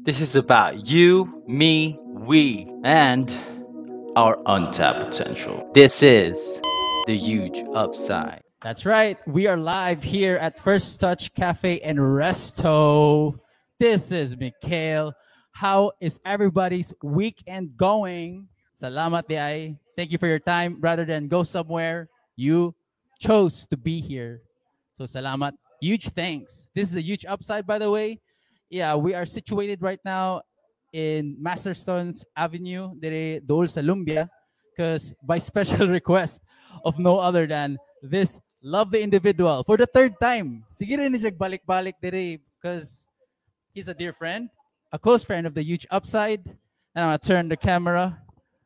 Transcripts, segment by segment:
This is about you, me, we, and our untapped potential. This is the huge upside. That's right. We are live here at First Touch Cafe and Resto. This is Mikhail. How is everybody's weekend going? Salamat di. Thank you for your time. Rather than go somewhere, you chose to be here. So salamat. Huge thanks. This is a huge upside, by the way. Yeah, we are situated right now in Masterstones Avenue, dire Dol sa Lumbia, because by special request of no other than this lovely individual for the third time. Sige rin siya balik-balik dire because he's a dear friend, a close friend of the huge upside. And I'm gonna turn the camera.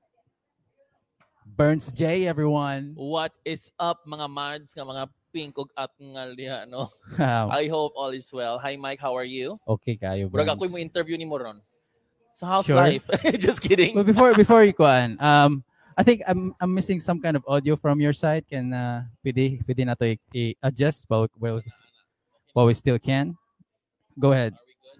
Burns J, everyone. What is up mga mads nga mga pingkog at ngal diha no? Wow. I hope all is well. Hi Mike, how are you? Okay kayo, Bro, Burns. ako mo interview ni Moron. So how's Sure. life? Just kidding. But before you kuan, I think I'm missing some kind of audio from your side. Can pwede na to adjust while we still can. Go ahead.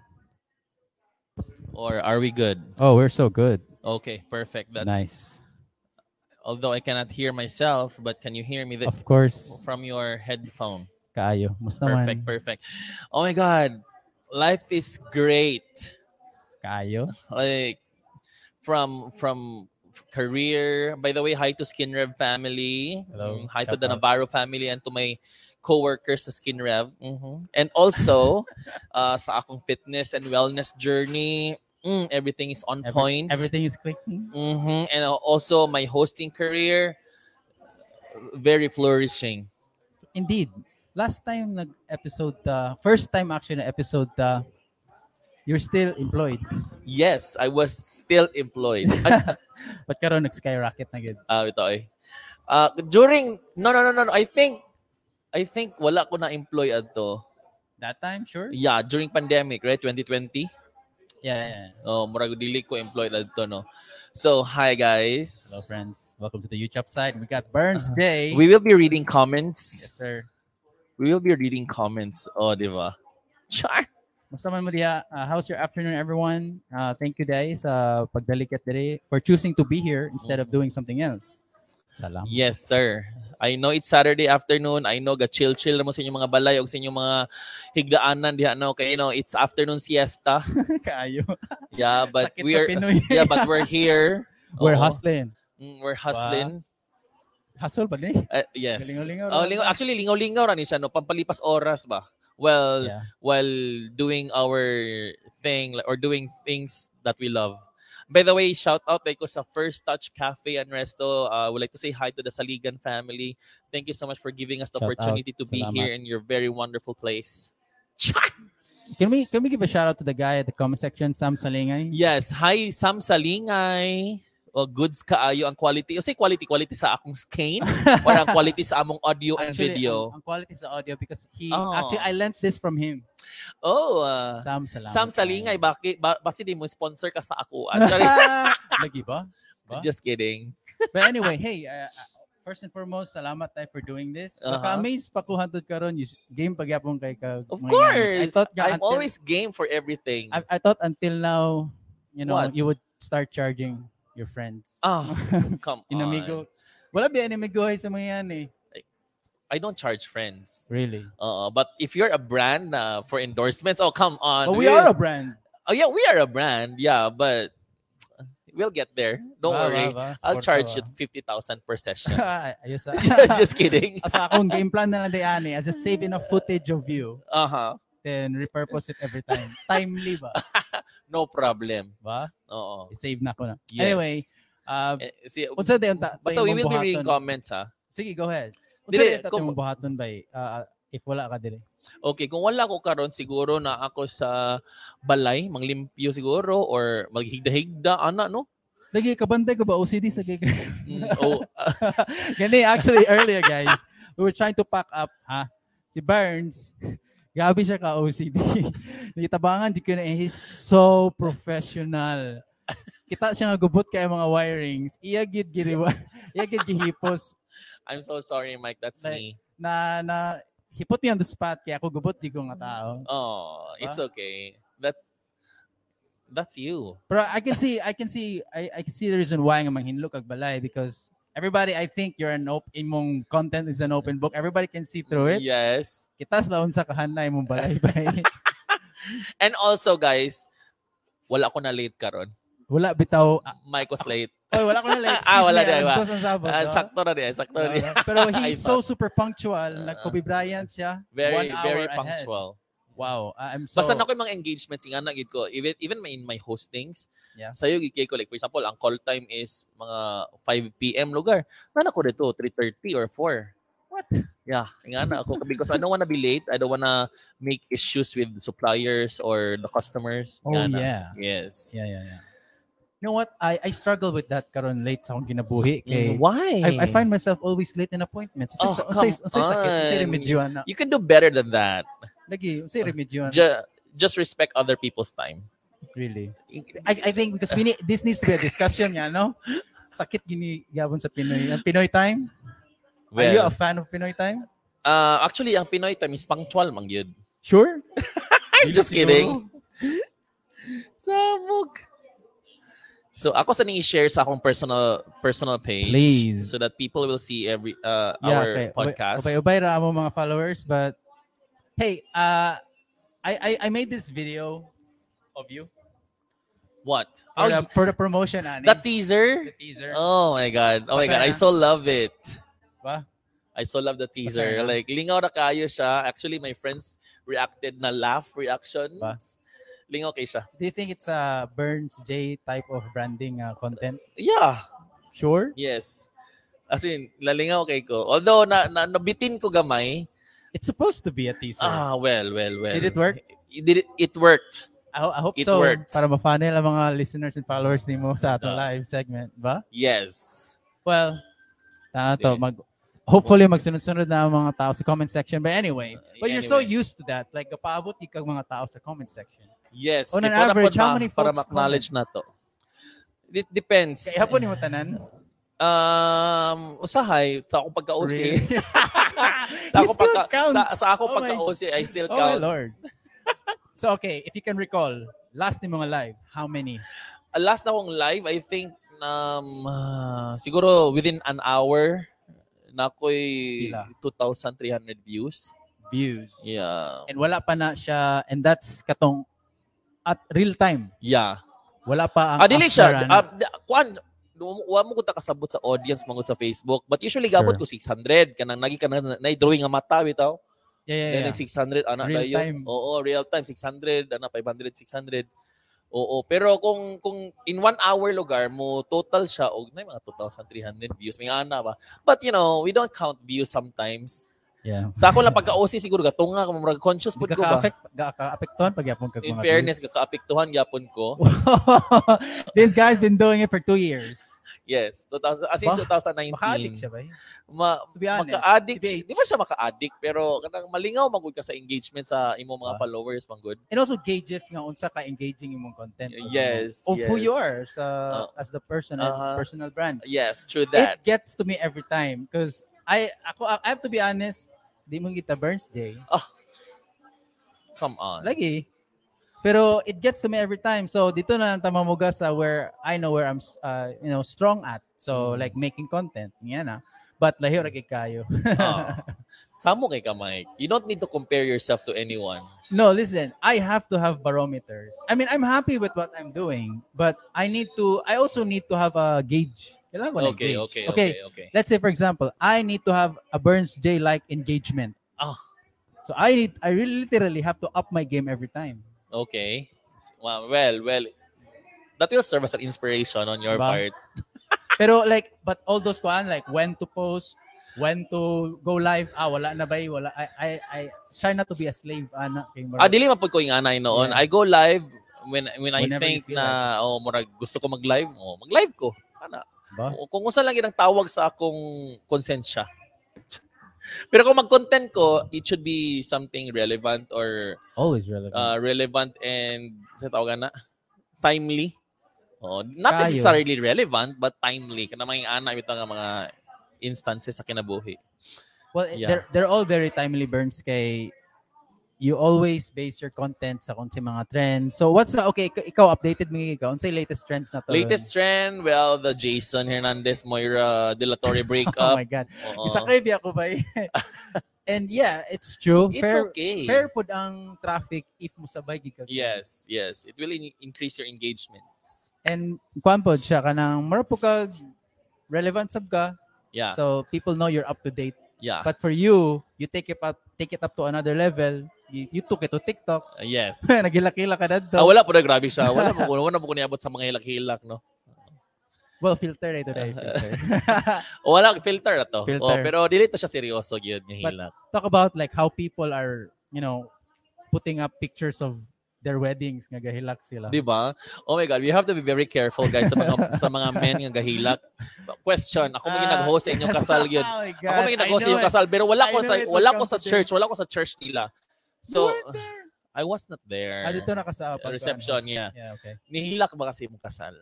Or are we good? Oh, we're so good. Okay, perfect. That Nice. although I cannot hear myself, but can you hear me Of course. from your headphone? Kaayo. Mas naman. Perfect. Oh my god. Life is great. Kaayo. Like from career. By the way, hi to Skin Rev family. Hello. Hi to Shout the out. Navarro family and to my co-workers sa Skin Rev. And also sa akong fitness and wellness journey. Everything is on point. Everything is clicking. And also my hosting career, very flourishing. Indeed. Last time nag-episode, first time actually na episode, you're still employed. Yes, I was still employed. But karon nag-skyrocket na gid. Ito eh. During no. I think wala ko na employ adto. That time, sure? Yeah, during pandemic, right? 2020. Yeah. Oh, murag dili ko employed adto no. So, hi guys. Hello, friends. Welcome to the YouTube side. We got Burns Day. We will be reading comments. Yes, sir. We will be reading comments. Oh, di ba? Char. Musta man mo diha? How's your afternoon, everyone? Thank you, Day, sa pagdalikat diri for choosing to be here instead of doing something else. Salam. Yes, sir. I know it's Saturday afternoon. I know ga-chill-chill mo sa inyong mga balay o sa inyong mga higdaanan diha no kay it's afternoon siesta. Kayo. Yeah, but Sakit sa Pinoy. but we're here. We're Oo. hustling. We're hustling. Hustle ba ni? Yes. Lingaw-lingaw Oh, ra. actually lingaw-lingaw ra ni siya no pampalipas oras ba. Well, Yeah. while doing our thing or doing things that we love. By the way, shout out ko sa First Touch Cafe and Resto. Would like to say hi to the Saligan family. Thank you so much for giving us the Shout opportunity out. to be Salamat. here in your very wonderful place. Can we give a shout out to the guy at the comment section, Sam Salingay? Yes, hi Sam Salingay. O goods kaayo ang quality. O say quality sa akong skin or ang quality sa among audio and Actually, video. ang quality sa audio because Oh. actually I learned this from him. Oh, Sam Salamat. Sam Salingay, bakit basi di mo sponsor ka sa ako? Sorry. Lagi ba? Ba? Just kidding. But anyway, hey, first and foremost, salamat tayo for doing this. Naka-amaze pa ko hantod karon, game pagyapon kay ka. Of mga- course. I thought I'm always game for everything. I thought until now, What? you would start charging your friends. Oh, come on. Inamigo. Wala ba inamigo sa mga yan eh. I don't charge friends. Really? But if you're a brand for endorsements, oh, come on. But we are a brand. Oh, yeah, we are a brand. Yeah, but we'll get there. Don't worry. I'll charge you 50,000 per session. Ayos Just kidding. Asa akong game plan na lang diyan as a save enough footage of you, Uh-huh. then repurpose it every time. Timely ba? No problem. Ba? Oo. I-save na ko na. Yes. Anyway, See, unsa dayon basta we will be reading comments, ha? Sige, go ahead. Unsa Dili, dayon kung- mong buhaton ba if wala ka dire? Okay, kung wala ko karon siguro na ako sa balay, manglimpyo siguro or maghigda-higda, ana, no? Lagi kabantay ko ba OCD sa kay Oh, Gani, actually, earlier, guys, we were trying to pack up, si Burns, grabe siya ka OCD. Nakitabangan, di ko na, he's so professional. Kita siya nga gubot kay mga wirings. Iyagid giriwa. Iyagid gihipos. I'm so sorry, Mike. That's me. Na, he put me on the spot, kaya ako gubot, di ko nga tao. Oh, it's Huh? okay. That's you. Pero I can see the reason why nga manghinlo kag balay because everybody, I think imong content is an open book. Everybody can see through it. Yes. Kitas laon sa kahanay imong balay bay. And also, guys, wala ko na late karon. Wala bitaw. Mike was late. Oy, wala ko na late. Wala Excuse me, din. alas dos ang sabot, no? Sakto na din. Sakto na din. Pero he's so super punctual. Nag-Kobe Bryant siya. 1 Very, hour very ahead. punctual. Wow. I'm so... Basta na ko yung mga engagements nga na gid ko. Even in my hostings, Yeah. sayo gid ko like for example, ang call time is mga 5 p.m. lugar. Nana ko dito 3:30 or 4. What? Yeah, nga na ako because I don't wanna be late. I don't wanna make issues with suppliers or the customers. Oh, Nga na. yeah. Yes. Yeah. You know what? I struggle with that karon late sa akong ginabuhi kay Why? I find myself always late in appointments. Oh, come Unsay on. remedyoan na. You can do better than that. Lagi, unsay remedyoan. Just respect other people's time. Really. I think because this needs to be a discussion nga, no? Sakit gini gabon sa Pinoy. Ang Pinoy time? Are you a fan of Pinoy time? Actually, ang Pinoy time is punctual man gyud. Sure? I'm just kidding. Samog. So ako sa i-share sa akong personal page Please. so that people will see our podcast. Ubay ra mo mga followers, but hey, I made this video of you What? for the promotion ani. The teaser? The teaser. Oh my god. Oh my god. Basta I na. so love it. Ba? I so love the teaser. Basta na. Like lingaw na kayo siya. Actually my friends reacted na laugh reactions. Ba? Lingaw kay siya. Do you think it's a Burns J type of branding content? Yeah. Sure. Yes. As in, lalingaw kay ko. Although nabitin ko gamay. It's supposed to be a teaser. Well. Did it work? It worked. I hope It so. worked. Para ma-funnel ang mga listeners and followers nimo sa atong Yeah. live segment, ba? Yes. Well, to hopefully magsunod-sunod na ang mga tao sa comment section. But anyway, you're so Anyway. used to that. Like kapaabot ikag mga tao sa comment section. Yes. On an Ikaw na average, po how ba many para folks ma-acknowledge na to? It depends. Kaya hapon mo tanan. Usahay sa akong pagka-OC. Really? sa You ako still count. sa ako Oh my- pagka-OC, I still Oh my count. Lord. So okay, if you can recall, last ni mga live, how many? Last na akong live, I think siguro within an hour na ako'y Pila? 2,300 views. Views. Yeah. And wala pa na siya, and that's katong at real time. Yeah. Wala pa ang Dili after, siya. ano. Wa mo ko ta kasabot sa audience mangod sa Facebook. But usually gabot ko 600 kanang nagi ka na drawing nga mata bitaw. Yeah. Then 600 ana Real dayon. time. Oo, real time 600 ana 500 600. Oo, pero kung in 1 hour lugar mo total siya og na mga 2,300 views may ana ba. But you know, we don't count views sometimes. Yeah. Sa ako lang pagka-OC siguro gatunga ka murag conscious pud ko ba. Ka-affecton pag yapon kag In mga fairness views. kaka-apektuhan gyapon ko. This guy's been doing it for 2 years. Yes, 2019. Maka-addict siya ba? To be honest, Maka-addict. TBH. Di ba siya maka-addict? Pero kanang malingaw magud ka sa engagement sa imong mga followers manggod. And also gauges nga unsa ka engaging imong content. Yes, Of who yes. you are as the person, personal brand. Yes, true that. It gets to me every time because I have to be honest, di mo kita Burns J. Come on. Lagi. Pero it gets to me every time. So dito na lang tamamuga sa where I know where I'm strong at. So like making content, nga na. But lahi ra kay kayo. Samo kay ka, Mike. You don't need to compare yourself to anyone. No, listen. I have to have barometers. I mean, I'm happy with what I'm doing, but I also need to have a gauge. Kailangan ko na Okay, gauge. okay. Let's say for example, I need to have a Burns J like engagement. So I really literally have to up my game every time. Okay. Well, that will serve as an inspiration on your Diba? part. Pero but all those like when to post, when to go live, wala na ba? Wala. I try not to be a slave, ana. Dili man pud ko yung anay noon. Yeah. I go live when I Whenever think you feel na murag gusto ko mag-live, mag-live ko. Ana. Ba? Kung unsa lang ginang tawag sa akong konsensya. Pero kung mag-content ko, it should be something relevant or Always relevant. relevant and sa tawagan na timely. Not Kayo. necessarily relevant but timely kana mga ana bitaw nga mga instances sa kinabuhi. Well, Yeah. they're all very timely Burns kay you always base your content sa kung sa mga trends. So what's the ikaw updated mo ikaw unsay latest trends na to? Latest trend, well, the Jason Hernandez Moira De La Torre Oh breakup. my god. Oo. Isa kay biya ko ba? And yeah, it's true. It's okay. Fair pud ang traffic if musabay gid ka. Yes. It will increase your engagements. And kuan pod siya kanang mura po kag relevant sab ka. Yeah. So people know you're up to date. Yeah. But for you take it up to another level. You took it to TikTok. Yes. Nagilak-hilak ka na doon. Wala po na grabe siya. Wala mo ko niabot sa mga hilak-hilak, no? Well, filter ito na filter. Wala, filter na to. Filter. Pero dili to siya seryoso yun, yung hilak. Talk about like how people are, putting up pictures of their weddings nga gahilak sila. Di ba? Oh my God, we have to be very careful, guys, sa mga men nga gahilak. Question, ako maging nag-host sa inyong kasal yun. Oh my God. Ako maging nag-host sa inyong kasal, pero wala ko sa church, this. wala ko sa church nila. So, You weren't there. I was not there. Dito na ka sa reception, yeah. Yeah, okay. Nihilak ba kasi mong kasal?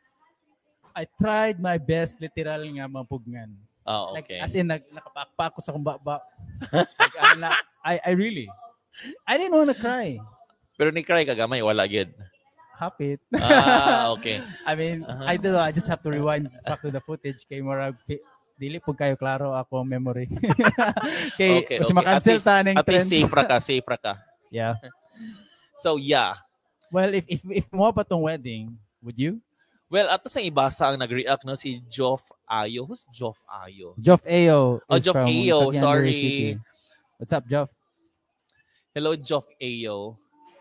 I tried my best literal nga mapugnan. Oh, Like, okay. as in, nakapakpa ako sa kumbaba. Like, I really, I didn't want to cry. Pero ni-cry ka gamay, wala yun. Hapit. Okay. I mean, I don't know. I just have to rewind back to the footage. Kay Morag, dili po kayo klaro ako ang memory. Okay. Kasi makancel sa aning At least trends. safe ra ka. Yeah. So, yeah. Well, if mo pa tong wedding, would you? Well, ato sa ibasa ang nag-react, no? Si Joff Ayo. Who's Joff Ayo? Joff Ayo. Oh, is Joff from Ayo. Cagayan Sorry. City. What's up, Joff? Hello, Joff Ayo.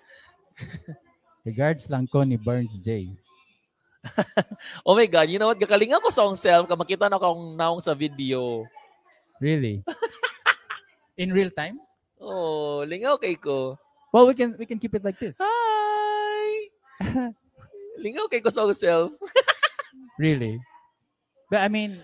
Regards lang ko ni Burns J. Oh my God, you know what? Gakalingan ko sa akong self. Makita na akong naong sa video. Really? In real time? Oh, lingaw kay ko. Well, we can keep it like this. Hi! Lingaw kay ko sa akong self. Really? But I mean,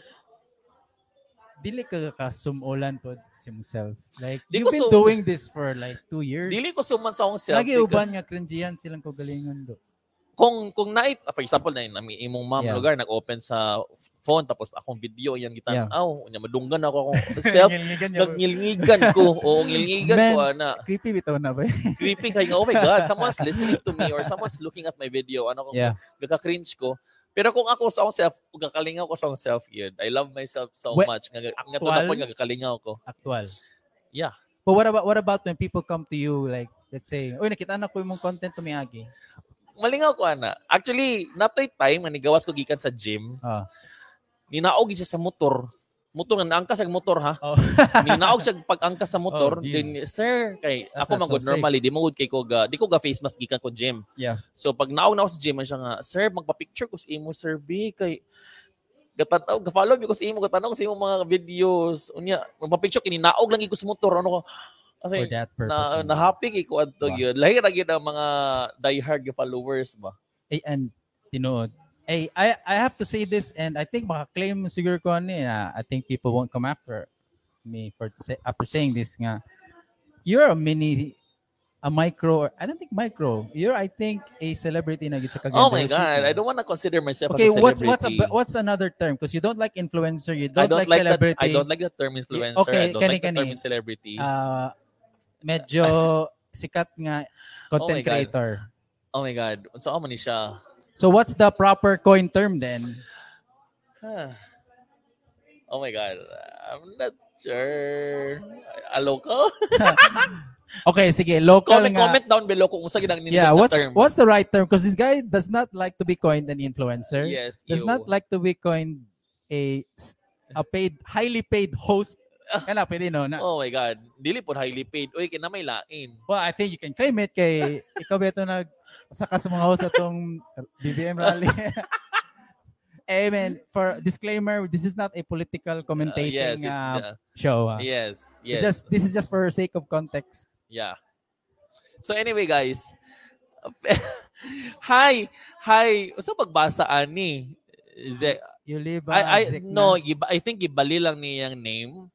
dili ka kasumulan po si himself. Like, Di you've ko been doing this for like 2 years. Dili ko suman sa akong self. Lagi uban nga cringehan silang kagalingon do. Kung for example na imong mom Yeah. lugar nag-open sa phone tapos akong video yan Yeah. nya madunggan ako self nagngilngigan ko o ngilngigan Man, ko ana creepy bitaw na ba? creepy kay nga oh my God someone's listening to me or someone's looking at my video ano ko Yeah. gaka-cringe ko pero kung ako sa akong self gakalingaw ko sa akong self yun I love myself so much nga actual? gakalingaw ko Actual. yeah But what about when people come to you like let's say, "Oy, nakita na ko imong content tumiagi." malingaw ko ana actually natoy time nga nigawas ko gikan sa gym Ah. ninaog siya sa motor nga naangkas sa motor ha Oh. ninaog siya pag-angkas sa motor Oh, geez. then sir kay That's ako not magud so safe. normally di mo gud kay ko di ko ga face mask gikan ko gym Yeah. so pag naog na ako sa gym man siya nga sir magpa-picture ko sa imo sir B kay gatanaw ga-follow ko sa imo gatanaw ko sa imo mga videos unya magpa-picture kini naog lang ko sa motor ano ko For kasi that purpose. na happy kay ko adto Wow. gyud lahi ra gyud ang mga diehard followers ba And tinuod. I have to say this and I think maka-claim siguro ko ni na I think people won't come after me after saying this nga you're a micro or I don't think micro. You're I think a celebrity na gid sa Cagayan oh my City. God I don't want to consider myself Okay, as a celebrity what's another term? Because you don't like influencer, you I don't don't like like celebrity. that. I don't like the term influencer. Okay, I don't like the kani-kani. term celebrity. Medyo sikat nga content Oh my God. creator. Oh my God. So, ako man ni siya. So what's the proper coin term then? Oh my God. I'm not sure. A local? Okay, sige, local nga. comment down below kung unsa ginang Yeah, na term. what's the right term? Because this guy does not like to be coined an influencer. Yes, Does not like to be coined a highly paid host. Kana pwede no na. Oh my God. Dili po highly paid. Uy, kina may lain. Well, I think you can claim it kay ikaw beto saka sa mga host atong BBM rally. Man, for disclaimer, this is not a political commentating show. Yes. This is just for sake of context. Yeah. So anyway, guys. Hi. Usa pagbasa ani? I think gibali lang niyang name.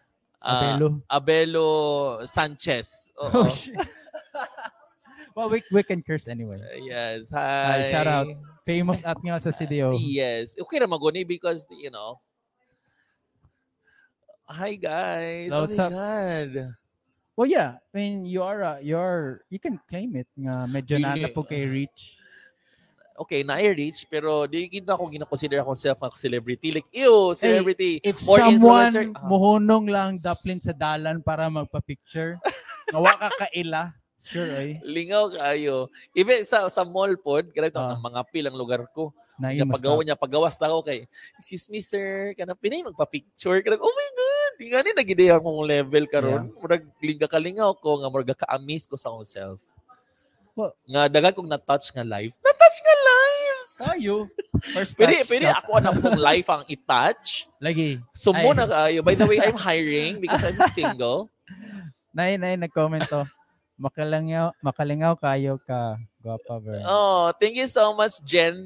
Abelo Sanchez. Oh, shit. Well, we can curse anyway. Yes. Hi. Shout out. Famous admiral sa CDO. Yes. Okay na maguni because, you know. Hi, guys. What's oh my up? God. Well, yeah. I mean, you can claim it nga medyo na Really? po kay Reach. Okay, na-reach, pero di gid ako gina-consider ako self a celebrity. Like, ew, celebrity. If or someone influencer. muhunong lang daplin sa dalan para magpa-picture, nawa ka kaila. Sure, ay. Lingaw kayo. Even sa mall pod, ganito Ah. ang mga pilang lugar ko. Nain mas Paggawa niya, pagawas na ako kay, excuse me sir, kana pinay magpa-picture. Kanang, oh my God, di nga ni nagideya akong level karon. Murag liga kalingaw ko, nga murag ka-amaze ko sa akong self. Well, Nga dagan kong na-touch nga lives. Na-touch nga lives! kayo. First Pwede touch. ako anak kong life ang i-touch. Lagi. Sumo Ay. na kayo. By the way, I'm hiring because I'm single. Nay, nag-comment to. Makalingaw kayo ka. Gwapa, bro. Oh, thank you so much, Jen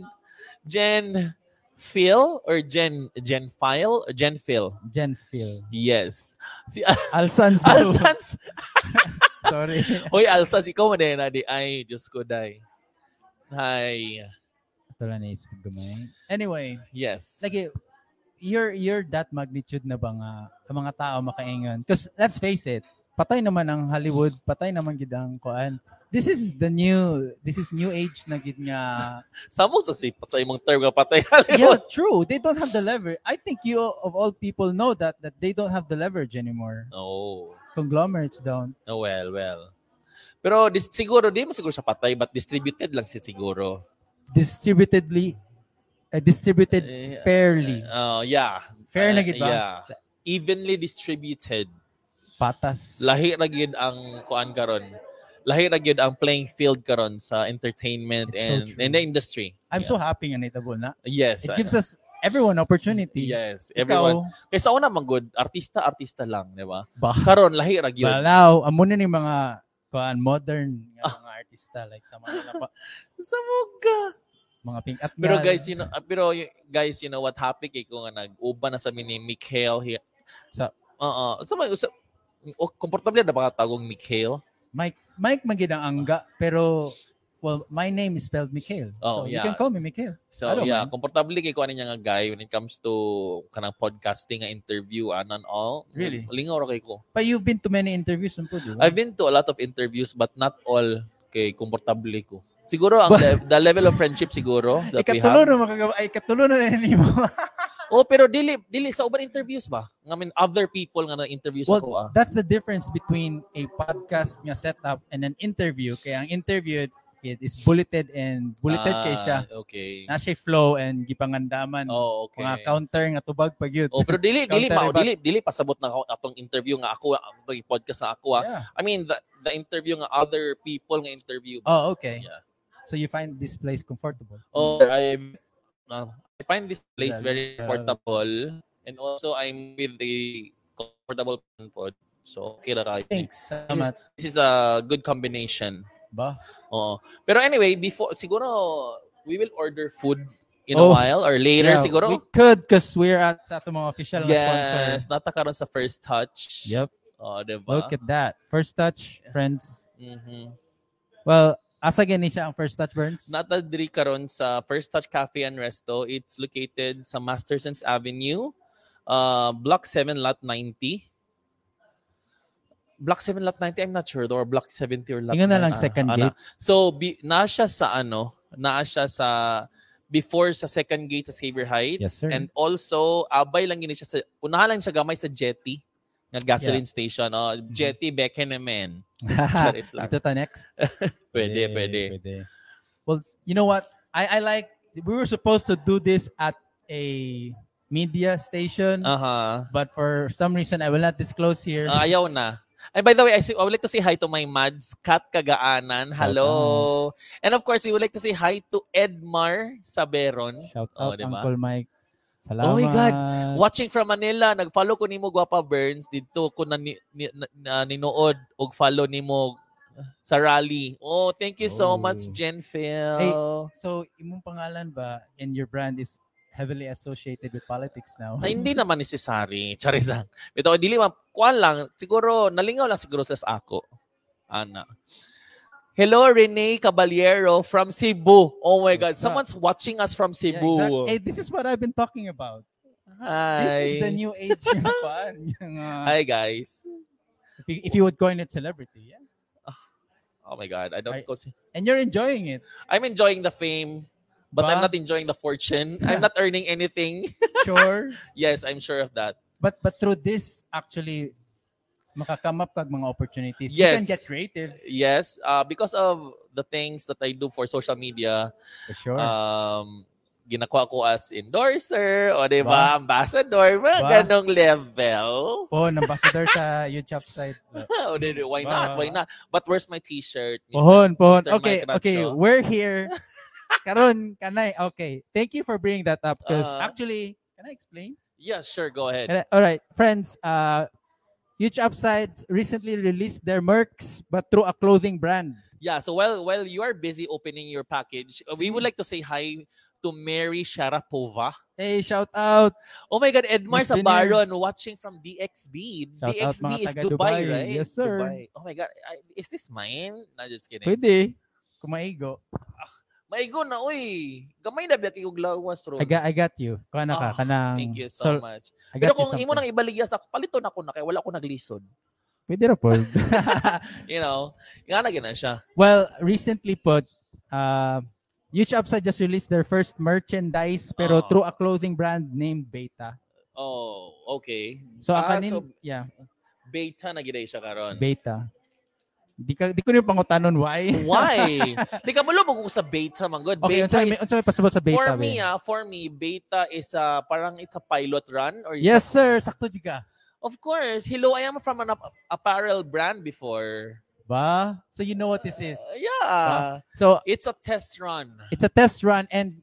Phil or Jen File or Jen Phil. Jen Phil. Yes. Si Alsans daw. Alsans. Sorry. Hoy, Alsans, ikaw mo din na di. Ay, Diyos ko, day. Hi. Ito lang naisip gamay. Anyway, Yes. lagi, you're that magnitude na ba nga ang mga tao makaingon? Because let's face it, patay naman ang Hollywood, patay naman gid ang kuan. This is new age na gid nga. Samo sa sipat sa imong term nga patay. Yeah, true. They don't have the leverage. I think you of all people know that they don't have the leverage anymore. Oh. Conglomerates don't. Oh, well. Pero siguro, di mo siguro siya patay, but distributed lang siya siguro. Distributed fairly. Yeah. Fair na gid ba? Yeah. Evenly distributed. Patas. Lahi ra gyud ang kuan karon. Lahi ra gyud ang playing field karon sa entertainment It's so and true. in the industry. I'm so happy nga nitabo na. Yes. It gives us everyone opportunity. Yes, everyone. Kaysa una man good, artista lang, di ba? Ba? Karon lahi ra gyud. Balaw, amo na ni mga kuan modern nga mga artista like sa mga Sa muga. mga pink at Pero guys, you know what happy kay ko nga nag-uban na sa mini Mikhail here. Sa komportable na ba ka tagong Mikhail? Mike magid ang angga pero well my name is spelled Mikhail. Oh, so yeah. you can call me Mikhail. So I don't mind. komportable kay ko ano niya nga guy when it comes to kanang podcasting nga interview and all. Really? Lingaw ra kay ko. But you've been to many interviews po, di ba? I've been to a lot of interviews but not all kay komportable ko. Siguro ang the level of friendship siguro that we Ikatulo have. na makagawa ay katulo na nimo. Oh, pero dili sa uban interviews ba? I mean other people nga na interviews ako Well, that's the difference between a podcast nga setup and an interview. Kaya ang interview it is bulleted kay siya. Okay. Na siya flow and gipangandaman. Oh, okay. Mga counter nga tubag pag yun. Oh, pero dili Counter dili pasabot na atong interview nga ako ang podcast na ako. Yeah. I mean the interview nga other people nga interview. Oh, okay. Yeah. So you find this place comfortable? Oh, I find this place very comfortable and also I'm with the comfortable pod. So okay ra kayo. Thanks. Salamat. This is a good combination. Ba? Oh. Pero anyway, before siguro we will order food in a while or later Yeah, siguro. we could because we're at sa atong mga official na sponsor. Yes, natakaroon sa First Touch. Yep. Oh, diba? Look at that. First touch, friends. Mhm. Well, asa gani siya ang First Touch, Burns? Natadri karon sa First Touch Cafe and Resto. It's located sa Mastersons Avenue, Block 7, Lot 90. Block 7, Lot 90, I'm not sure. Or Block 70 or Lot Ingon na 9. lang second gate. So, naa siya sa before sa second gate sa Xavier Heights. Yes, sir. And also, abay lang gini siya sa, unahan lang siya gamay sa Jetty nga gasoline station. Oh, Jetty, Beckenham. Charis lang. Ito ta next. Pwede. Well, you know what? I like, we were supposed to do this at a media station, but for some reason, I will not disclose here. Ayaw na. And by the way, I would like to say hi to my Mads, Kat Kagaanan. Hello. And of course, we would like to say hi to Edmar Saberon. Shout out, diba? Uncle Mike. Salamat. Oh my God. Watching from Manila, nag-follow ko nimo Guapa Burns dito ko na ninood og follow nimo sa rally. Oh, thank you so much, Jen Phil. Hey, so imong pangalan ba and your brand is heavily associated with politics now? Ay, hindi naman necessary. Charis lang. Ito, dili kuan lang. Siguro, nalingaw lang siguro sa ako. Ana. Hello, Rene Caballero from Cebu. Oh my God. What's up? Someone's watching us from Yeah, Cebu. exactly. Hey, this is what I've been talking about. Hi. This is the new age. Yung Hi, guys. If you would coin it celebrity, yeah. Oh my God, I don't Right. consider. And you're enjoying it. I'm enjoying the fame, but I'm Ba? not enjoying the fortune. I'm not earning anything. Sure. Yes, I'm sure of that. But through this, actually, makakam up kag mga opportunities. You Yes. can get creative. Yes, because of the things that I do for social media, For sure. ginakuha ko as endorser o di Ba? ba, ambassador, mga Ba? ganong level. Pohon, ambassador sa YouTube side. O di, why Ba? not? Why not? But where's my t-shirt? Mr. Pohon. Mr. Okay, Mike okay. Racho? We're here. Karon, kanay. Okay. Thank you for bringing that up because actually, can I explain? Yeah, sure, go ahead. All right, friends. Huge Upside recently released their mercs, but through a clothing brand. Yeah, so while you are busy opening your package, we would like to say hi to Mary Sharapova. Hey, shout out! Oh my God, Edmar Miss Sabaron Veneers. watching from DXB. Shout out, DXB mga is taga Dubai, Dubai. right? Yes, sir. Dubai. Oh my God, is this mine? Not just kidding. Pwede. Kumaigo. Maigo na, uy. Gamay na biya kayo glawas, ro. I got you. Kuha na ka. Kanang, Thank you so much. I Pero got you kung imo something. nang ibaligya sa palito na ko na kay wala ko naglisod. Pwede na po. You know, nga na gina siya. Well, recently put, Huge Upside just released their first merchandise pero Oh. through a clothing brand named Beta. Oh, okay. So, so yeah, beta na gid siya karon. Beta. Di ko rin pangutanon why. Why? Di ka malo mo sa beta man good. Okay, Beta unsa may pasabot sa Beta? for me, beta is parang it's a pilot run or Yes, sir. Sakto jiga. Of course. Hello, I am from an apparel brand before. Ba? So you know what this is. Yeah. So It's a test run. it's a test run and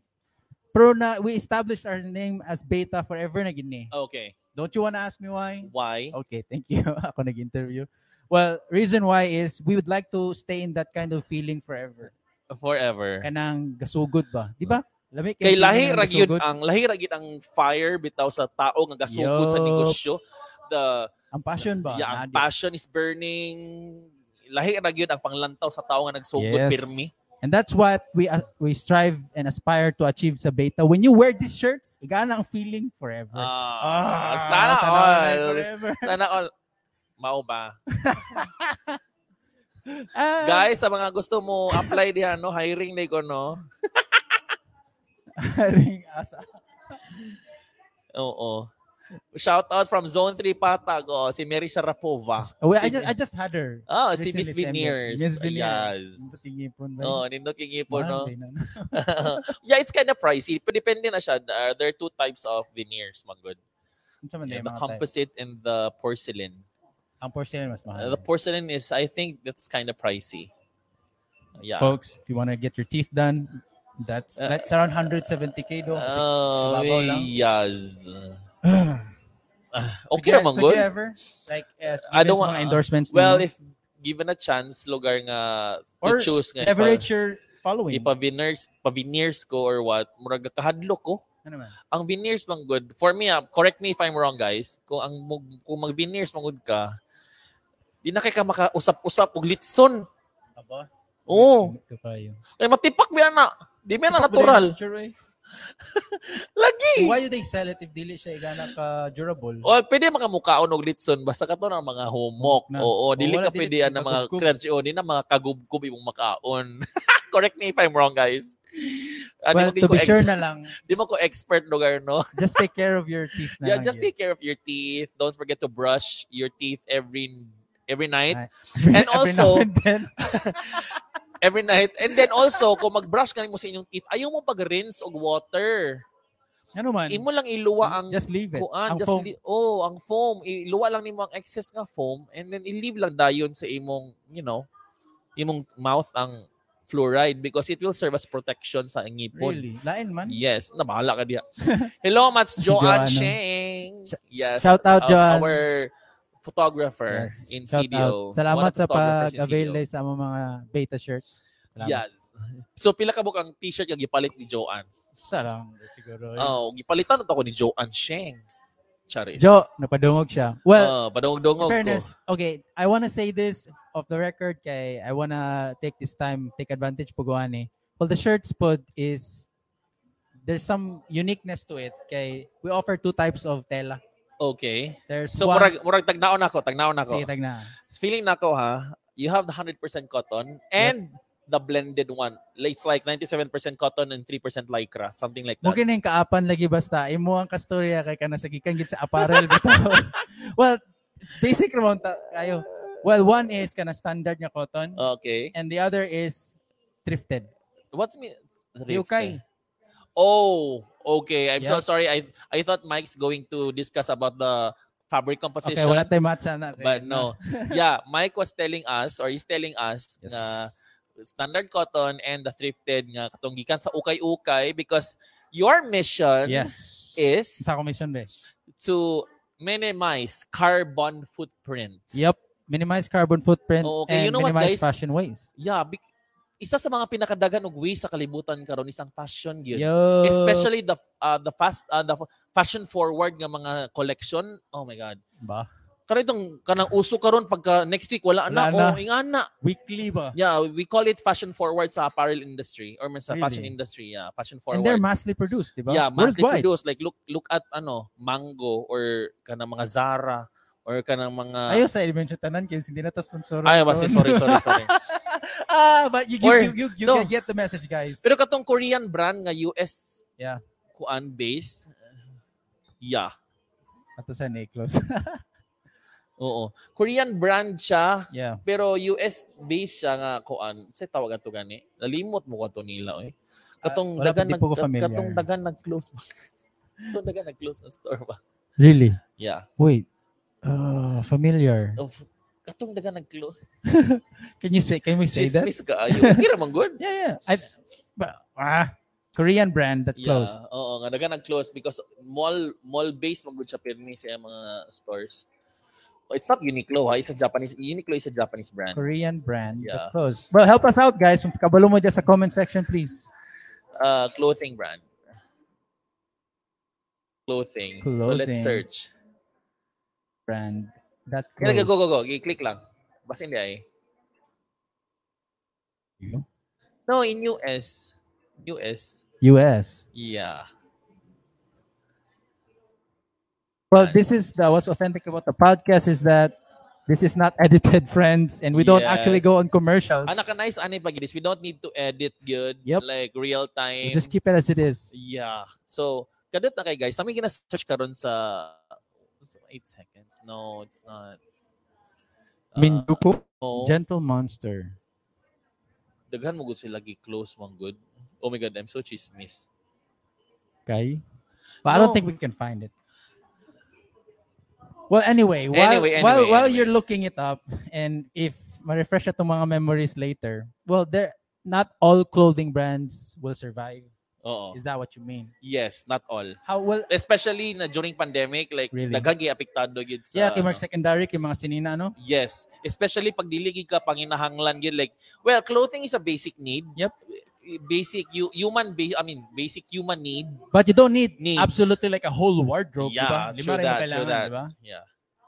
we established our name as Beta forever na gini. Okay. Don't you want to ask me why? Why? Okay, thank you. Ako nag-interview. Well, reason why is we would like to stay in that kind of feeling forever. Forever. Kanang gasugod ba? Di ba? Lami Kay feeling ng lahi ra gyud ang fire bitaw sa tao nga gasugod sa Yup. negosyo. Ang passion ba? Yeah, ang Nadi. passion is burning. Lahi ra gyud ang panglantaw sa tao nga nagsugod pirmi. And that's what we strive and aspire to achieve sa Beta. When you wear these shirts, igana ang feeling forever. Sana all. Forever. Sana all. Mao ba? Ah, Guys, sa mga gusto mo apply diha no, hiring na ko no. ring asa. Oo. Shout out from Zone 3 Patag, si Mary Sharapova. Oh, wait, I just had her. Si Miss Recently, Veneers. Miss Veneers. Yes. Tingipon ba? Oh, nindot kingi po, no? Mahal din, ano? Yeah, it's kind of pricey. Depende na siya. There are two types of veneers, manggod. Unsa man Yeah, din the mga type? composite and the porcelain. Ang porcelain mas mahal. The porcelain is, I think, that's kind of pricey. Yeah. Folks, if you want to get your teeth done, that's around 170k do. Babaw lang. Yes. Could Okay you- naman, could good. you ever like I don't sa want mga endorsements Well, ninyo? if given a chance, lugar nga Or to choose nga leverage your following. ipa-veneers ko or what, murag kahadlok ko. Ano man? Ang veneers man good. For me, correct me if I'm wrong, guys. Kung mag-veneers man good ka, di na kay ka makausap-usap og litson. Aba. Oo. Ito kayo. Kay matipak biya na. Di ba na natural. Sure way. Lagi. Why do they sell it if dili siya igana ka durable? O, pwede makamukaon og litson basta ka to ng mga humok. Na. Oo, dili Wala ka pwede dili na mga kagubgob. crunchy o di na mga kagubgob imong makaon. Correct me if I'm wrong, guys. Well, to be sure na lang, Di mo ko expert lugar, no? just take care of your teeth na Yeah, lang just yun. take care of your teeth. Don't forget to brush your teeth every night. Every And also- now and then. Every night. And then also, kung mag-brush ka mo sa inyong teeth, ayaw mo pag-rinse og water. Ano man? Imo lang iluwa ang Just leave it. kuan, Ang just foam. ang foam. Iluwa lang nimo ang excess nga foam and then i-leave lang dayon sa imong, imong mouth ang fluoride because it will serve as protection sa ngipon. Really? Lain man? Yes, nabahala ka diya. Hello, Mats Si Joanne Joanne. Sheng. Yes. Shout out, Joanne. Our photographer Yes. in Shout CDO. out. One Salamat of the sa photographers in pag-avail CDO. sa among mga beta shirts. Salamat. Yes. So pila ka bukang t-shirt yung gipalit ni Joanne? Sarang siguro. Oh, gipalitan na to ko ni Joanne Sheng. Charis. Jo, napadungog siya. Well, padungog-dungog in fairness, okay, I want to say this off the record kay I want to take this time, take advantage po gawa ni. Well, the shirts pod is there's some uniqueness to it kay we offer two types of tela. Okay. There's So one. murag tagnaon ako. Sige, tag na. Feeling nako ha, you have the 100% cotton and the blended one. It's like 97% cotton and 3% lycra, something like that. Mungkin yung kaapan lagi basta. Imo ang kastorya kay kana sa gikan gid sa apparel bitaw. Well, it's basic naman kayo. Well, one is kana standard nga cotton Okay. and the other is thrifted. What's me? Ukay. Oh, okay. I'm so Yeah. sorry. I thought Mike's going to discuss about the fabric composition. Okay, wala tayong matcha na. But no. Yeah, Mike was telling us or he's telling us Yes. na standard cotton and the thrifted nga katong gikan sa ukay-ukay because your mission Yes. is Sa commission be. to minimize carbon footprint. Yep. Minimize carbon footprint Okay, and you know what, minimize guys? fashion waste. Yeah, isa sa mga pinakadagan og waste sa kalibutan karon isang fashion yun. Yo. Especially the fashion forward nga mga collection. Oh my god. Ba? Karon itong kanang uso karon pagka next week wala na. Wala na. Oh, ingana. Weekly ba? Yeah, we call it fashion forward sa apparel industry or sa Really? fashion industry. Yeah, fashion And they're forward. massively produced, di ba? Yeah, massively Worldwide. produced. Like look at Mango or kanang mga Zara or kanang mga Ayaw sa Elemental Tanan kasi hindi na ta sponsor. Ay, sorry. But you Or, no. get the message, guys. Pero katong Korean brand nga US Yeah. kuan base. Yeah. Ato sa necklace. Oo. Korean brand siya, Yeah. pero US based siya nga kuan. Sa tawag ato gani. Nalimot mo ko to nila Katong wala pa, dagan di po ko familiar. katong dagan nag-close. Katong dagan nag-close na store ba? Really? Yeah. Wait. Familiar. Katong dagan nag-close. Can we say that? Chismis ka ayo. Okay ra man good. Yeah. Korean brand that closed. Yeah, oo nga dagan nag-close because mall based man gud siya pirmi sa mga stores. It's not Uniqlo ha, Uniqlo is a Japanese brand. Korean brand Yeah. that closed. Well, help us out, guys. Kabalo mo dyan sa comment section, please. Clothing brand. Clothing. So let's Clothing. search. Brand that Kaya closed. go. I-click lang. Basin di ay. You? No, in US. US. Yeah. Well, this is what's authentic about the podcast is that this is not edited, friends, and we don't Yes. actually go on commercials. Nice ani pag this. We don't need to edit good. Yep. Like real We time. just keep it as it is. Yeah. So, kadot na kay guys. Kami gina-search karon sa 8 seconds. No, it's not. Minjuku, Oh, Gentle Monster. daghan mo gud sila gi-close man good. Oh my god, I'm so chismis. Okay. Well, I don't No. think we can find it. Well, anyway, while you're looking it up, and if ma-refresh itong mga memories later, well, not all clothing brands will survive. Oo. Is that what you mean? Yes, not all. How well? Especially na during pandemic, like Really? daghan gi apektado gid sa Yeah, kay Mark Secondary, kay mga sinina, no? Yes, especially pag dili gid ka panginahanglan gid like clothing is a basic need. Yep. Basic basic human need. But you don't need Needs. absolutely like a whole wardrobe, Yeah, diba? true rin yung that, kailangan, diba? Yeah.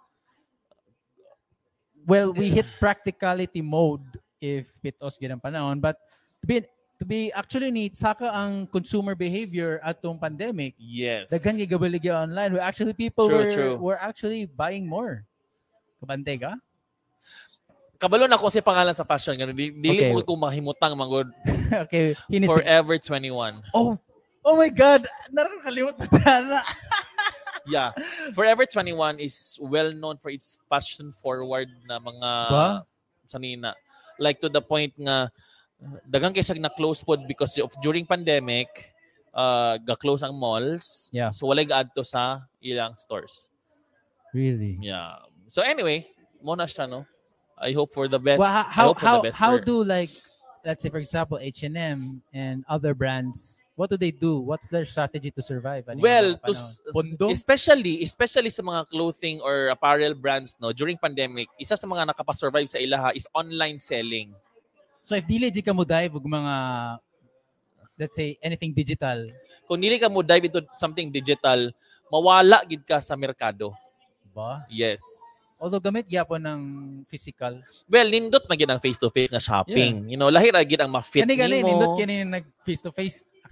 Well, we hit practicality mode if pitos gid ang panahon, but to be actually need saka ang consumer behavior atong pandemic. Yes. Daghan gigabaligya online. People True. were actually buying more. Kabante ka? Kabalo na ko si pangalan sa fashion ganun. Dili Okay. mo ko mahimutang mangod. Okay. Forever 21. Oh my God! Nakakalimot na. Yeah. Forever 21 is well known for its fashion forward na mga Ba? sanina. Like to the point nga dagang kay siya na close pod because of during pandemic ga-close ang malls. Yeah. So walay ga-adto sa ilang stores. Really? Yeah. So anyway, mo na siya no. I hope for the best. Well, I hope for the best how for- do like, let's say for example H&M and other brands, what do they do? What's their strategy to survive? Ano yung Well, mga panahon? Pondo? especially sa mga clothing or apparel brands no during pandemic, isa sa mga nakapasurvive sa ilaha is online selling. So if dili di ka mo dive og mga, let's say anything digital, Kung dili ka mo dive into something digital, mawala gid ka sa merkado. ba? Yes. Although gamit gyapon ng physical. Well, nindot man gid ang face-to-face nga shopping. You know, lahi ra gid ang ma-fit Kani nimo. nindot kini nag face to face.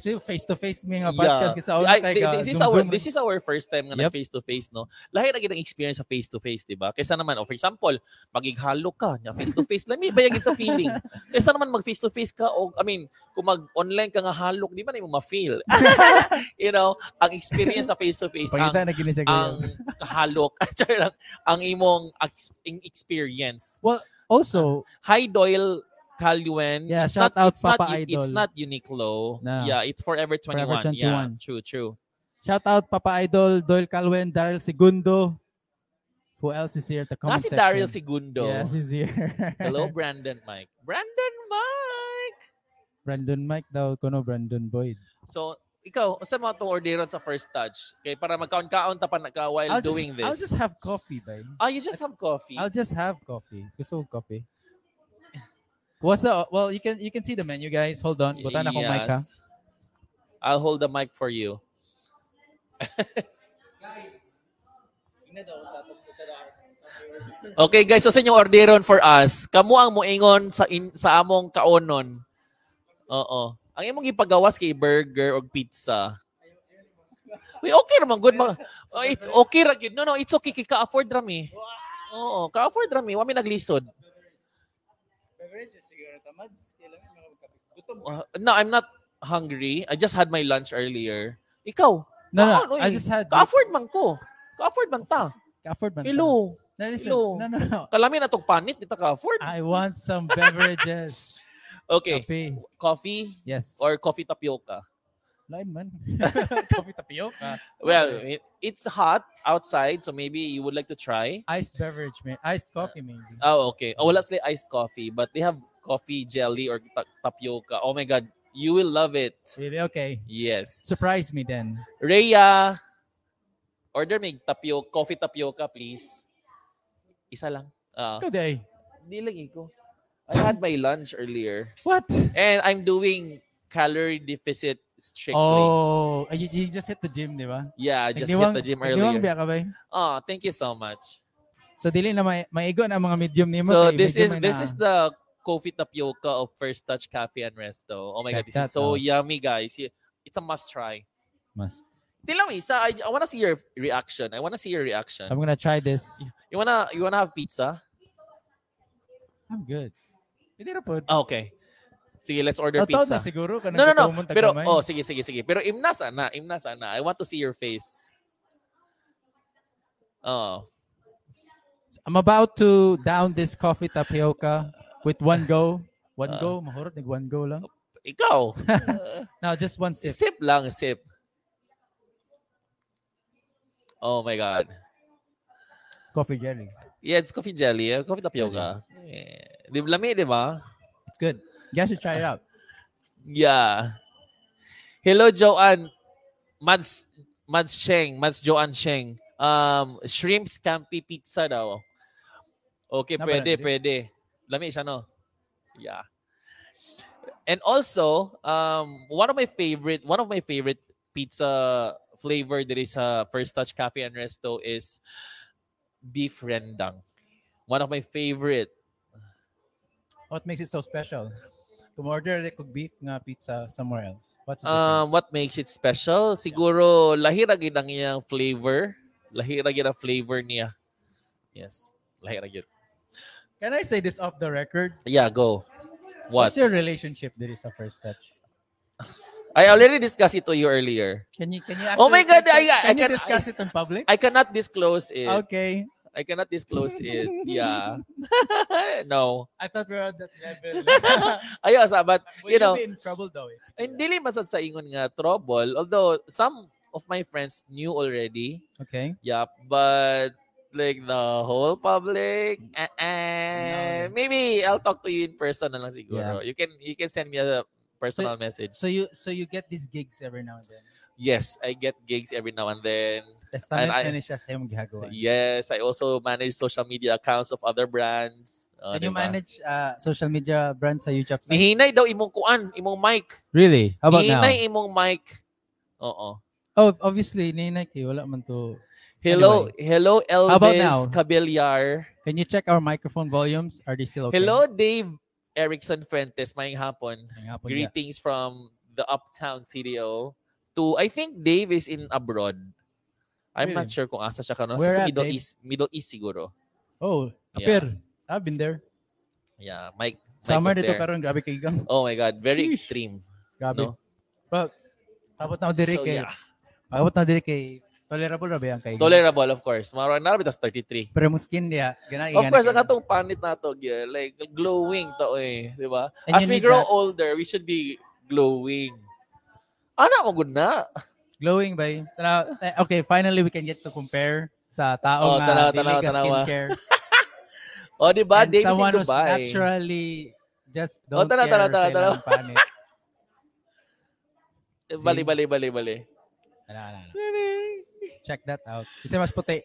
Kasi face-to-face may nga podcast kasi ako This is our first time nga Yep. face-to-face, no? Lahi na gid ang experience sa face-to-face, di ba? Kaysa naman, for example, magighalo ka, nya face-to-face, lami ba yung sa feeling? Kaysa naman mag-face-to-face ka, o, kung mag-online ka nga halok, di ba na mo ma-feel? Ang experience sa face-to-face, Pagkita na gini siya ang kahalok, ang imong experience. Well, also, Hi, Doyle Caluen. Yeah, It's shout not- out it's not, Papa It's Idol. not Uniqlo. No. Yeah, it's Forever 21. Forever 21. Yeah, true. shout out Papa Idol, Doyle Calwen, Daryl Segundo. Who else is here at the Nga comment si section? Daryl Segundo. Yes, he's here. Hello, Brandon Mike. Brandon Mike! Brandon Mike daw, kuno Brandon Boyd. So, ikaw, sa mga itong orderon sa first touch? Okay, para magkaon-kaon ta pa while doing this. I'll just have coffee, bay. You just have coffee? I'll just have coffee. Gusto ko coffee. Well, you can see the menu, guys. Hold on. Butan akong mic, ha? Yes. I'll hold the mic for you. Okay guys, so sa inyong orderon for us, kamo ang moingon sa among kaonon. Oo. Ang imong gipagawas kay burger o pizza. Uy, okay naman good mga. It's okay ra gyud. No, it's okay kay ka-afford ra mi. Oo, ka-afford ra mi, wa mi naglisod. No, I'm not hungry. I just had my lunch earlier. Ikaw? No, I just had Ka-afford man ko. Ka-afford man ta. afford man. Hello. No, listen. Hello. No. Kalami na tong panit, dito ka-afford. I want some beverages. Okay. Coffee. Coffee Yes. or coffee tapioca? Line man. Coffee tapioca. Well, it's hot outside, so maybe you would like to try. Iced beverage, man. Iced coffee, maybe. Oh, okay. Oh, wala sila iced coffee, but they have coffee jelly or tapioca. Oh my God, you will love it. Really? Okay. Yes. Surprise me then. Rhea, order me coffee tapioca, please. Isa lang. Good day. Hindi lang ko. I had my lunch earlier. What? And I'm doing calorie deficit strictly. Oh, you just hit the gym, di ba? Yeah, I just hit the gym Nagdiwang earlier. biya ka ba? Oh, thank you so much. So dili na maigo na mga medium nimo. So kay this medyo is the coffee tapioca of First Touch Cafe and Resto. Oh my God, Check this is that so out. yummy, guys. It's a must try. must. Hindi lang isa. I want to see your reaction. I want to see your reaction. So I'm gonna try this. You wanna have pizza? I'm good. Hindi na po. Okay. Sige, let's order Tawad pizza. na siguro. No. Pero, sige. Pero imna sana. I want to see your face. Oh. I'm about to down this coffee tapioca with one go. One go. Mahurot, one go lang. Ikaw. Now, just one sip. Sip lang, sip. Oh my God. Coffee jelly. Yeah, it's coffee jelly. Coffee tapioca. Lami, di ba? It's good. You guys should try it out. Yeah. Hello, Joanne. Mads Joanne Sheng. Shrimp scampi pizza daw. Okay, pwede. Lami siya, no? Yeah. And also, one of my favorite pizza flavor that is First Touch Cafe and Resto is beef rendang. One of my favorite. What makes it so special? To order like beef nga pizza somewhere else. What's the difference? What makes it special? Siguro lahira gid ang iyang flavor. Lahira gid ang flavor niya. Yes, lahira gid. Can I say this off the record? Yeah, go. What? What's your relationship with this First Touch? I already discussed it to you earlier. Can you Oh my God, can you discuss it in public? I cannot disclose it. Okay. I cannot disclose it. Yeah. No. I thought we were at that level. Ayos, but Will you know, be in trouble though. hindi masad sa ingon nga trouble. Although some of my friends knew already. Okay. Yeah, but like the whole public, No. maybe I'll talk to you in person na lang siguro. Yeah. You can send me a personal message. So you get these gigs every now and then. Yes, I get gigs every now and then. Testament And I- na siya sa iyong gihagawa. Yes, I also manage social media accounts of other brands. Can you diba? manage social media brands sa YouTube? Nihinay daw imong kuan, imong mic. Really? How about now? Nihinay imong mic. Oo. Oh, obviously, Ninay, wala man to. Hello How about now? Elvis Cabellar. Can you check our microphone volumes? Are they still okay? Hello Dave Erickson Fuentes. Maying hapon. Ngayong hapon, yeah. Greetings from the Uptown CDO to, I think Dave is in abroad. I'm not Really? sure kung asa siya kanon. Where Sa at, Middle Dave? East, Middle East siguro. Oh, Yeah. appear. I've been there. Yeah, Mike Summer was dito there. karon grabe kay gang. Oh my God, very Sheesh. extreme. Grabe. No? But abot na ako diri So kay yeah, abot na diri kay tolerable ra ba yan kay? tolerable of course. Mara na bitas 33. Pero mo skin niya, ganang Of course, ang atong panit na to, yeah, like glowing to di ba? And As you we need grow that. older, we should be glowing. Ana mo good na. Glowing ba? Okay, finally we can get to compare sa Oh, tao nga tanaw, dili ka tanaw. skincare. O, di ba? And Dave is in someone who's Dubai. naturally just Oh, don't tanaw, care tanaw, sa tanaw. ilang panit. Bali. Ano. Check that out. Kasi mas puti.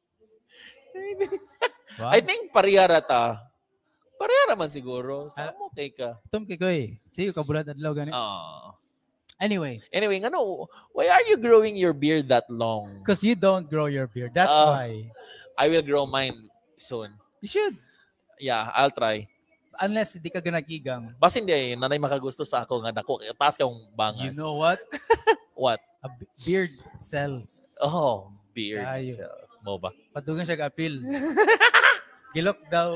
Wow. I think parihara ta. Parihara man siguro. Sa mo kay ka. Tum kay koy. See you kabulad adlaw gani. Ah. Anyway, Anyway, ano, why are you growing your beard that long? because you don't grow your beard. That's why. I will grow mine soon. You should. Yeah, I'll try. Unless di ka ganagigang. Bas hindi, nanay makagusto sa ako nga dako. Taas kang bangas. You know what? What? A beard sells. Oh, beard. Ayo. Mo ba? Patugan siya appeal. Gilok daw.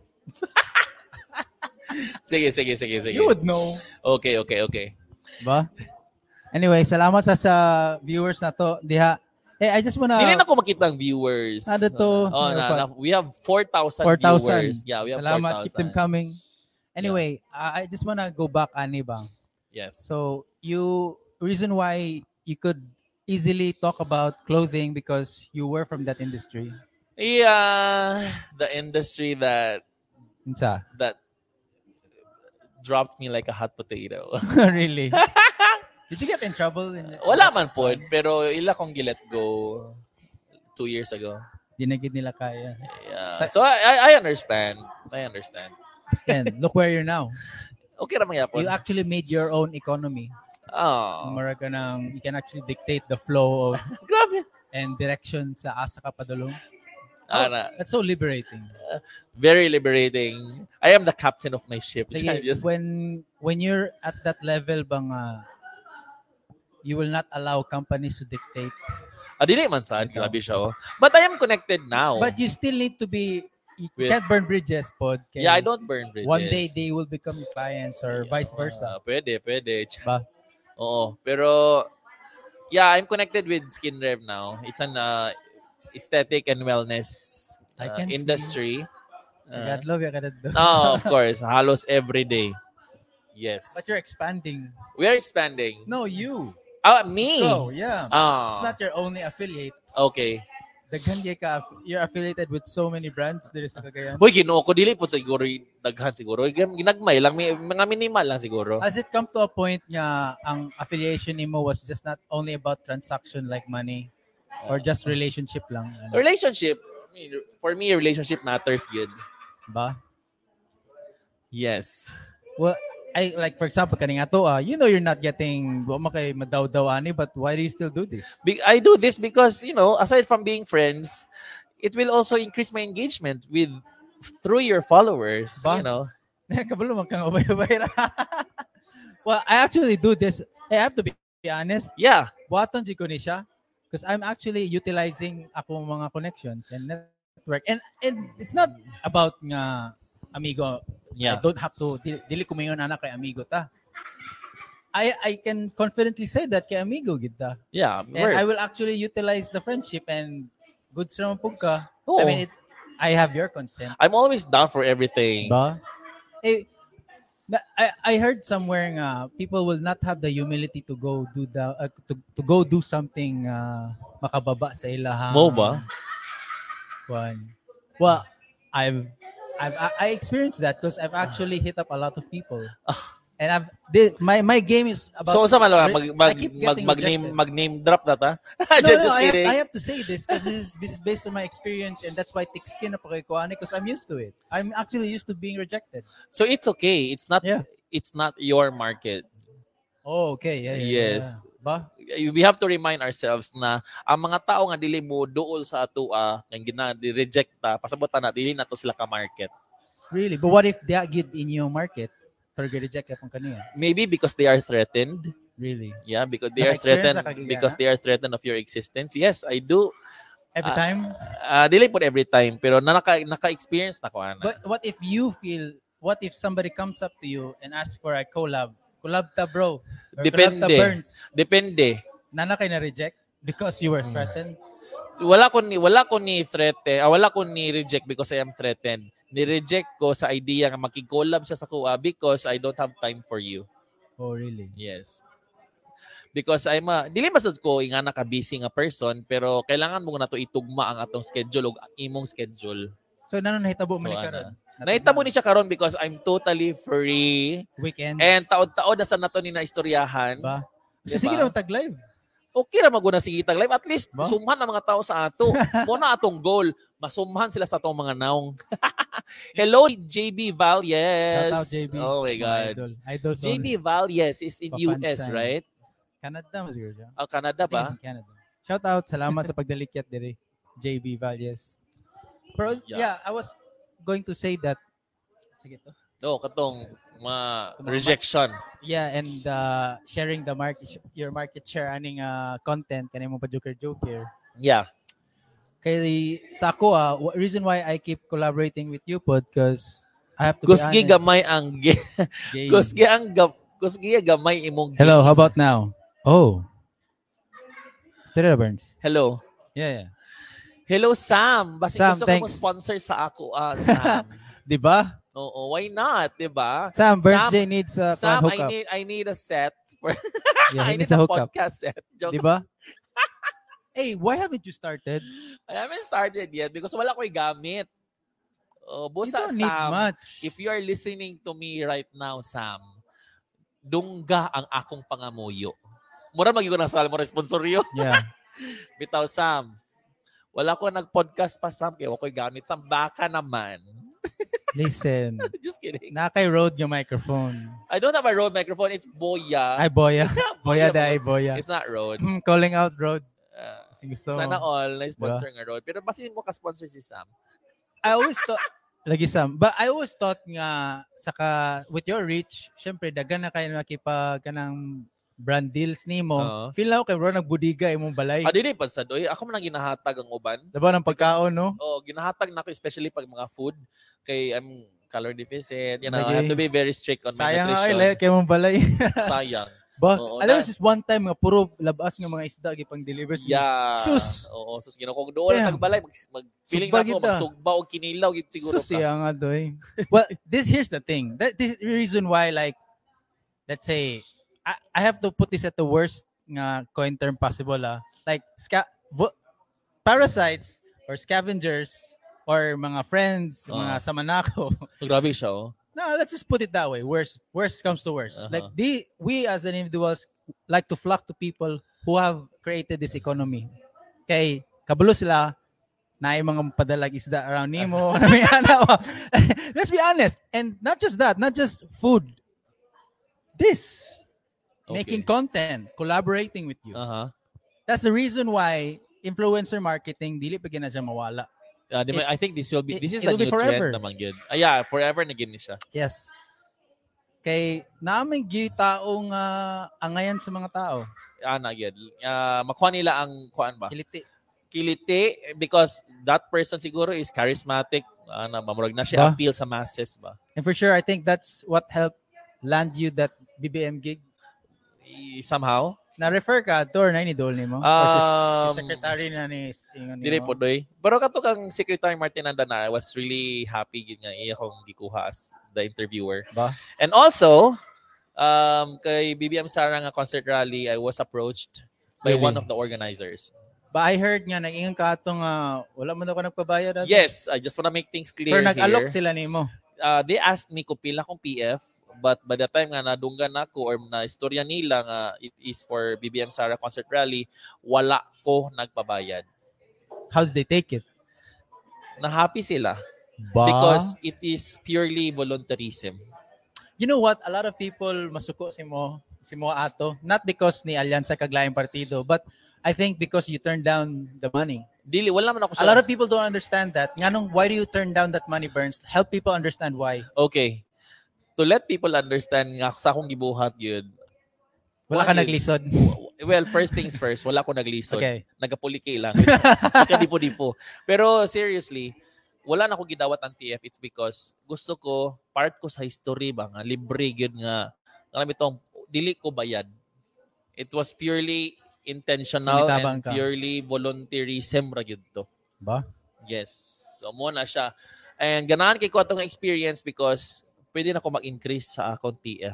Sige. You would know. Okay. Ba? Anyway, salamat sa viewers na to. Diha. Hey, I just wanna... Hindi na ako makita ang viewers. Ano to? Oh, we have 4,000 4,000. viewers. Yeah, we have Salamat. 4,000. Keep them coming. Anyway, I just wanna go back, Ani bang. Yes. So, reason why you could easily talk about clothing because you were from that industry. Yeah, the industry that Insa? dropped me like a hot potato. Really? Did you get in trouble? Wala man po, pero ila kong gilet go 2 years ago. Di na gid nila kaya. Yeah. So I understand. And look where you're now. Okay naman yapon. You actually made your own economy. Oh. You can actually dictate the flow of Grabe. and direction sa asa ka padulong. Ana, That's so liberating. very liberating. I am the captain of my ship. Like, when you're at that level bang you will not allow companies to dictate. Dili man sad, grabe siya oh. But I am connected now. But you still need to be you With- can't burn bridges, pod. Kay Yeah, I don't burn bridges. One day they will become clients or vice versa. Pwede. Ba? Oo. Pero, yeah, I'm connected with SkinRev now. It's an aesthetic and wellness I can see. industry. God love you, Of course. Halos every day. Yes. But you're expanding. We are expanding. No, you. Me? So, yeah. Ah, It's not your only affiliate. okay. Daghan kay ka, you're affiliated with so many brands diri sa Cagayan. Uy, ginoo ko. Dili po siguro daghan siguro. Ginagmay lang. Mga minimal lang siguro. Has it come to a point nga ang affiliation nimo was just not only about transaction like money or just relationship lang? Ano? Relationship. For me, relationship matters good. Ba? Yes. Well, I like for example kaning ato you know you're not getting wa makay madaw-daw ani but why do you still do this? I do this because, aside from being friends, it will also increase my engagement through your followers. Ba? Kabalo man kang ubay-ubay ra. Well, I actually do this. I have to be honest. Yeah. Buhaton di ko ni siya because I'm actually utilizing akong mga connections and network and it's not about nga amigo. I Yeah. don't have to dili ko mayon anak kay amigo ta. I can confidently say that kay amigo gid ta. Yeah. And I will actually utilize the friendship and good sa pug ka. Oo. I mean I have your consent. I'm always down for everything. Ba? I heard somewhere nga people will not have the humility to go do to go do something makababa sa ilahang. Mo ba? One. Well, I experienced that because I've actually hit up a lot of people. And my game is about So, sa malo, I keep getting rejected. mag-name drop that, ha? No, Just kidding. I have to say this because this is based on my experience and that's why thick skin na pa kay kuani because I'm used to it. I'm actually used to being rejected. So, it's okay. It's not Yeah. it's not your market. Oh, okay. Yeah. Yes. Ba? We have to remind ourselves na ang mga tao nga dili mo duol sa atua nga gina-reject ta pasabot na dili na to sila ka market. Really? But what if they get in your market? Pero reject ka pang kaniya. Maybe because they are threatened. Really? Yeah, because they are Naka-experience threatened na kagigana? because they are threatened of your existence. Yes, I do. Every time? Dili po every time, pero naka-experience na ko ana. But what if somebody comes up to you and asks for a collab? Collab ta bro. Or collab ta Burns. Depende. Nana kay na-reject because you were threatened? Wala ko ni reject because I am threatened. Ni-reject ko sa idea nga makig-collab siya sa kuha because I don't have time for you. Oh, really? Yes. Because dili masad ko nga naka-busy nga person, pero kailangan mo na to itugma ang atong schedule ug imong schedule. So nano nahitabo man ni karon? Nahitabo ni siya karon because I'm totally free. Weekends. And taod-taod na sa nato ni na istoryahan. Ba? Diba? So sige na tag-live. Okay ra maguna sige tag live, at least Ba? sumhan ang mga tao sa ato. Mo na atong goal, masumhan sila sa atong mga naong. Hello JB Valyes. Shout out JB. Oh my God. Idol JB Valyes is in US, Papansin. right? Canada mas siguro siya. Canada I think ba? it's in Canada. Shout out, salamat sa pagdalikyat dire. JB Valyes. Pero yeah, I was going to say that. Sige to. Katong rejection. Yeah, and sharing your market share aning content kanimo pa joker. Yeah. Kay sa ako reason why I keep collaborating with you because I have to Kusgi be honest. gamay ang Gay. kusgi gamay imong Hello, how about now? Oh. Still Burns. Hello. Yeah. Hello Sam. Basta Sam, gusto thanks. ko mo sponsor sa ako, Sam. 'Di ba? Oo, why not, 'di ba? Sam Birthday needs a Sam, hookup. I need a set for Yeah, I he need needs a a hookup. podcast set. Joke. 'Di ba? Hey, why haven't you started? I haven't started yet because wala ko'y gamit. You Busa don't need Sam, much. if you are listening to me right now, Sam, dungga ang akong pangamuyo. Mura magigo na sa mo responsoryo. Yeah. Bitaw Sam. Wala ko nag-podcast pa Sam kay wa ko'y gamit Sam, baka naman. Listen. Just kidding. Nakay road yung microphone. I don't have a Rode microphone. It's Boya. Ay, Boya. Boya Boya. dai, Boya. It's not Rode. Calling out road. Gusto Sana mo. all na sponsor nga Rode. Pero basin mo ka-sponsor si Sam. I always thought, lagi Sam, but I always thought nga, with your reach, syempre, dagan na kayo nakipag kanang brand deals nimo. Feel na ako kay bro, nagbudiga imong balay. Dili pa sa doy. Ako man ang ginahatag ang uban. Diba ng pagkaon, no? Ginahatag na ako especially pag mga food. Kay I'm color deficient. You know, Lagi. I have to be very strict on my Sayang nga nutrition. kayo, kay imong balay. Sayang. Ba, Oo, alam mo, just one time nga, puro labas nga mga isda, gipang deliver sa Yeah. Sus! Oo, sus. Ginoo kong doon Damn. nagbalay. Feeling Sugba na ako, kita. magsugba o kinilaw. Siguro Sus, siya nga doy. Well, here's the thing. This is the reason why, like, let's say, I have to put this at the worst nga coin term possible. Like, parasites or scavengers or mga friends, mga samanako. Grabe siya, oh. No, let's just put it that way. Worst comes to worst. Uh-huh. Like we as an individuals like to flock to people who have created this economy. Kay kabalo sila na yung mga padalag isda around nimo. Let's be honest. And not just that, not just food. This making content, collaborating with you. Uh-huh. That's the reason why influencer marketing dili pa gina siya mawala. I think this is the it'll be new forever. trend naman yun. Yeah, forever na gini siya. Yes. Kay namin gi taong angayan sa mga tao. Ana yun. Makuha nila ang kuan ba? Kiliti. Because that person siguro is charismatic. Mamurag na siya Ba? appeal sa masses ba? And for sure, I think that's what helped land you that BBM gig. Somehow. Na-refer ka to or na inidol ni mo? Or si secretary na ni Stingon Dili po doy. Pero kato kang Secretary Martin Andana, I was really happy gid nga iya kong gikuha as the interviewer. Ba? And also, kay BBM Sara nga concert rally, I was approached by Really? one of the organizers. But I heard nga nag-ingon ka atong wala mo daw ka nagpabayad. Yes, I just wanna make things clear Pero nag-alok here. sila nimo. They asked me kung pila kong PF, but by the time nga nadunggan ako or na istorya nila nga it is for BBM Sara concert rally, wala ko nagpabayad. How did they take it? Na-happy sila Ba? because it is purely voluntarism. You know what? A lot of people masuko si mo ato, not because ni Alyansa Kaglayang Partido, but I think because you turned down the money. Dili, wala man ako A lot of people don't understand that. Nganong, why do you turn down that money, Burns? Help people understand why. Okay. to let people understand nga sa akong gibuhat yun. Wala ka naglisod. Well, first things first, wala ko naglisod. Okay. Nagapulike lang. Nagkadipo-dipo. Pero seriously, wala na ako gidawat ang TF. It's because gusto ko, part ko sa history ba, nga libre yun nga. Alam itong, dili ko bayad. It was purely intentional Sumitabang and ka. purely volunteerism ra gyud to. Ba? Yes. So mo na siya. And ganahan kay ko atong experience because pwede na ko mag-increase sa akong TF.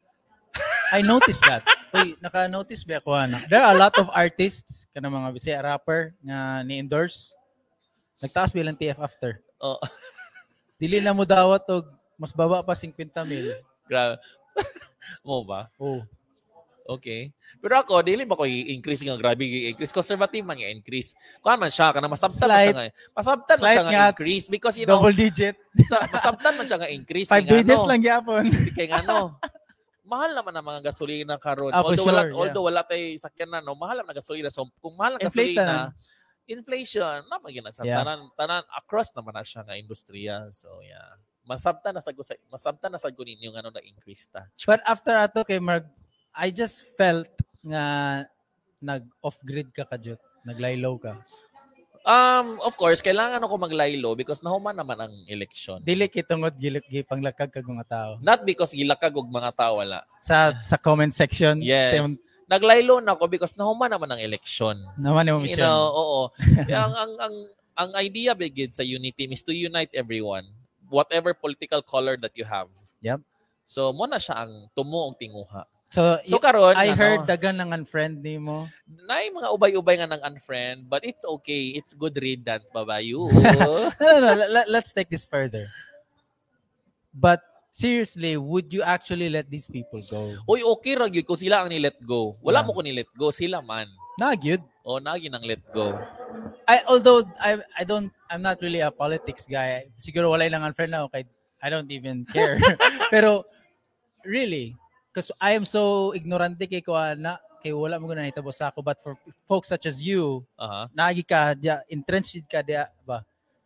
I noticed that. Uy, naka-notice ba ako na? There are a lot of artists, kana mga Bisaya rapper nga ni-endorse. Nagtaas bilang TF after. Oh, Dili na mo dawat og mas baba pa 50,000. grabe. Mo ba? Oh. Okay. Pero ako, dili ba ko i-increase nga grabe i-increase. Conservative man i-increase. Kuan man siya, kana masabtan man siya nga. Masabtan man siya nga increase because you know, Double digit. masabtan man siya nga increase. 5 digits lang yapon. Kaya nga no, mahal naman ang mga gasolina karon. Ah, for sure, Although wala tay sakyanan no, mahal naman ang gasolina. So kung mahal ang Inflate gasolina, inflation na magina siya. Yeah. Tanan across naman na siya nga industriya. So yeah. Masabtan na sa ninyo nga no na increase ta. But after ato kay Mark, I just felt nga nag-off-grid ka kajut. Naglaylow ka. Of course, kailangan ako maglaylo because nahuman naman ang election. Dili kitungod gipanglakag kag mga tao. Not because gilakag og mga tao wala. Sa comment section. Yes. Same, Naglaylo na ako because nahuman naman ang election. naman mo You mission. know, oo. Kaya ang idea begin sa unity is to unite everyone, whatever political color that you have. Yep. So mo na siya ang tumo og tinguha. So karon I heard dagan ng unfriend nimo. Naay mga ubay-ubay nga ng unfriend, but it's okay. It's good riddance, babayu. No. Let's take this further. But seriously, would you actually let these people go? Uy, okay ra gyud ko sila ang ni let go. Wala Yeah. mo ko ni let go, sila man. Good. O nagi nang let go. Although I'm not really a politics guy. Siguro wala lang unfriend na ako kay I don't even care. Pero really, because I am so ignorante kay kuana kay wala mo guna nahitabo sa ako, but for folks such as you, naagi ka dia entrenched ka dia ba?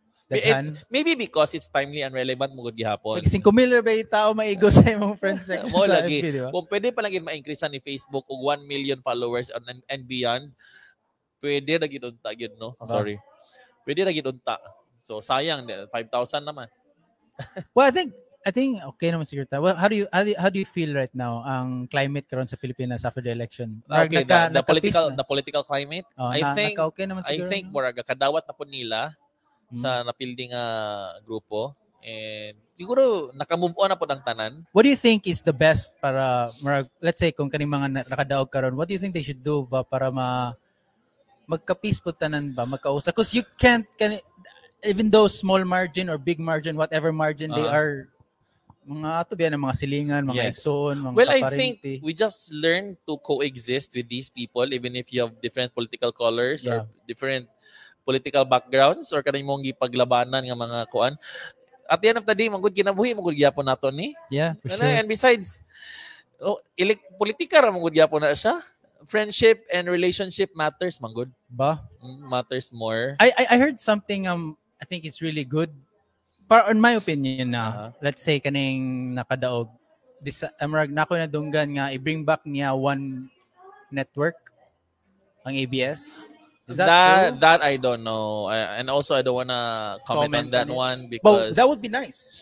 Maybe because it's timely and relevant mo gud gihapon. Like 5,000 ba yung tao maigo sa imong friend section Mo sa lagi. FB, di ba? Kung pwede pa lang ma-increase ni Facebook og 1 million followers and beyond, pwede na gid unta gyud no. Sorry. Pwede na gid unta. So sayang 5,000 naman. Well, I think okay naman siguro ta. Well, how do you feel right now ang climate karon sa Pilipinas after the election? Okay, the political climate. I think okay naman siguro. I think murag kadawat na po nila sa napilding grupo, and siguro naka-move on na po ng tanan. What do you think is the best para let's say kung kaning mga nakadaog karon, what do you think they should do ba para magka-peace po tanan ba, magkausap? Because you can't even though small margin or big margin, whatever margin they are, mga ato biyan ng mga silingan, mga igsoon, mga Well, I think we just learn to coexist with these people even if you have different political colors or different political backgrounds or kanang mong gipaglabanan nga mga kuan. At the end of the day, manggod kinabuhi, manggod gyapon nato ni. Yeah, for sure. And besides, politika ra manggod gyapon na siya. Friendship and relationship matters, manggod. Ba? Matters more. I heard something I think is really good. Para in my opinion na, let's say kaning nakadaog, this amrag nako na dunggan nga i-bring back niya one network ang ABS. Is that true? That I don't know. And also I don't wanna comment on that one because but that would be nice.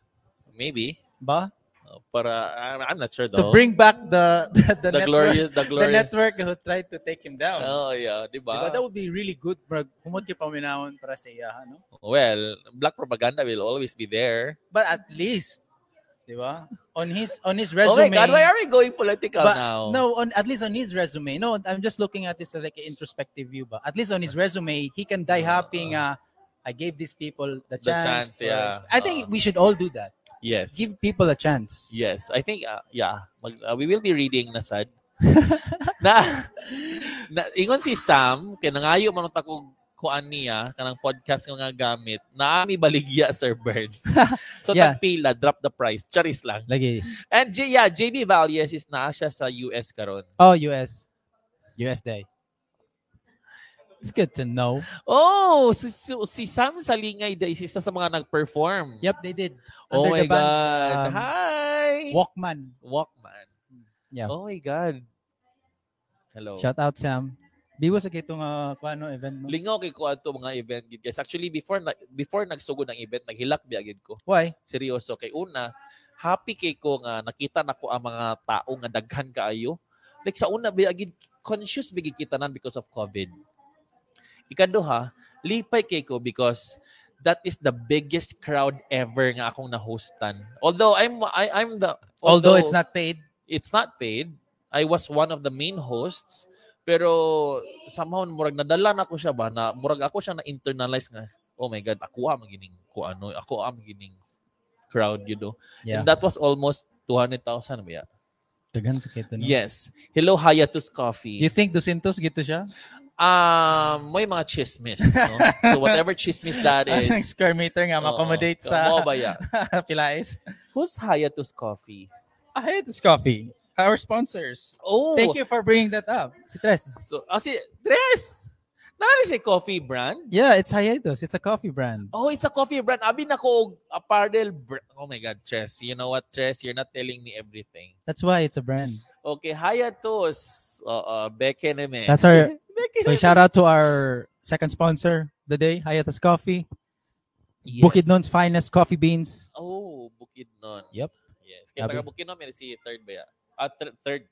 Maybe. Ba? Para I'm not sure though. To bring back the network, glorious the network who tried to take him down. Oh yeah, diba? That would be really good. Humod kay paminawon para sa iya, no? Well, black propaganda will always be there. But at least, diba? On his resume. Oh my God, why are we going political now? No, at least on his resume. No, I'm just looking at this like an introspective view. But at least on his resume, he can die happy. I gave these people the chance. Yeah. I think we should all do that. Yes. Give people a chance. Yes, I think we will be reading na sad. na ingon si Sam kay nangayo man ta ko kuan niya kanang podcast nga gamit na ami baligya Sir Burns. So tagpila drop the price. Charis lang. Lagi. And JB Valles is na siya sa US karon. Oh, US Day. It's good to know. Oh, si Sam Salingay is isa sa mga nag-perform. Yep, they did. Oh Under my the band, God. Hi! Walkman. Walkman. Yeah. Oh my God. Hello. Shout out, Sam. Biwas sa kitong event mo. Lingaw kay ko ato mga event gid guys. Actually before nagsugod ng event naghilak biya gid ko. Why? Seryoso kay una happy kay ko nga nakita nako ang mga tao nga daghan kaayo. Like sa una biya gid conscious bigid kita nan because of COVID. Ikaduha, lipay kay ko because that is the biggest crowd ever nga akong na-hostan. Although although it's not paid. It's not paid. I was one of the main hosts. Pero somehow murag nadala na ko siya ba na murag ako siya na internalize nga. Oh my God, ako magining ako magining crowd Yeah. And that was almost 200,000 ba. Dagan sa kito, no? Yes. Hello Hayatus Coffee. You think 200 gito siya? May mga chismis, no? So whatever chismis that is. Anong square meter nga ma-accommodate sa Mo ba ya? Pilais? Who's Hayatus Coffee? Hayatus Coffee. Our sponsors. Oh. Thank you for bringing that up. Si Tres. So, si Tres. Nari siya coffee brand? Yeah, it's Hayatus. It's a coffee brand. Oh, it's a coffee brand. Abi na ko apparel brand. Oh my God, Tres. You know what, Tres? You're not telling me everything. That's why it's a brand. Okay, Hayatus. Beke naman. That's our... Beke So shout out to our second sponsor of the day, Hayatus Coffee. Yes. Bukidnon's finest coffee beans. Oh, Bukidnon. Yep. Yes. Kaya Sabi. taga Bukidnon, may si third ba ya? Third.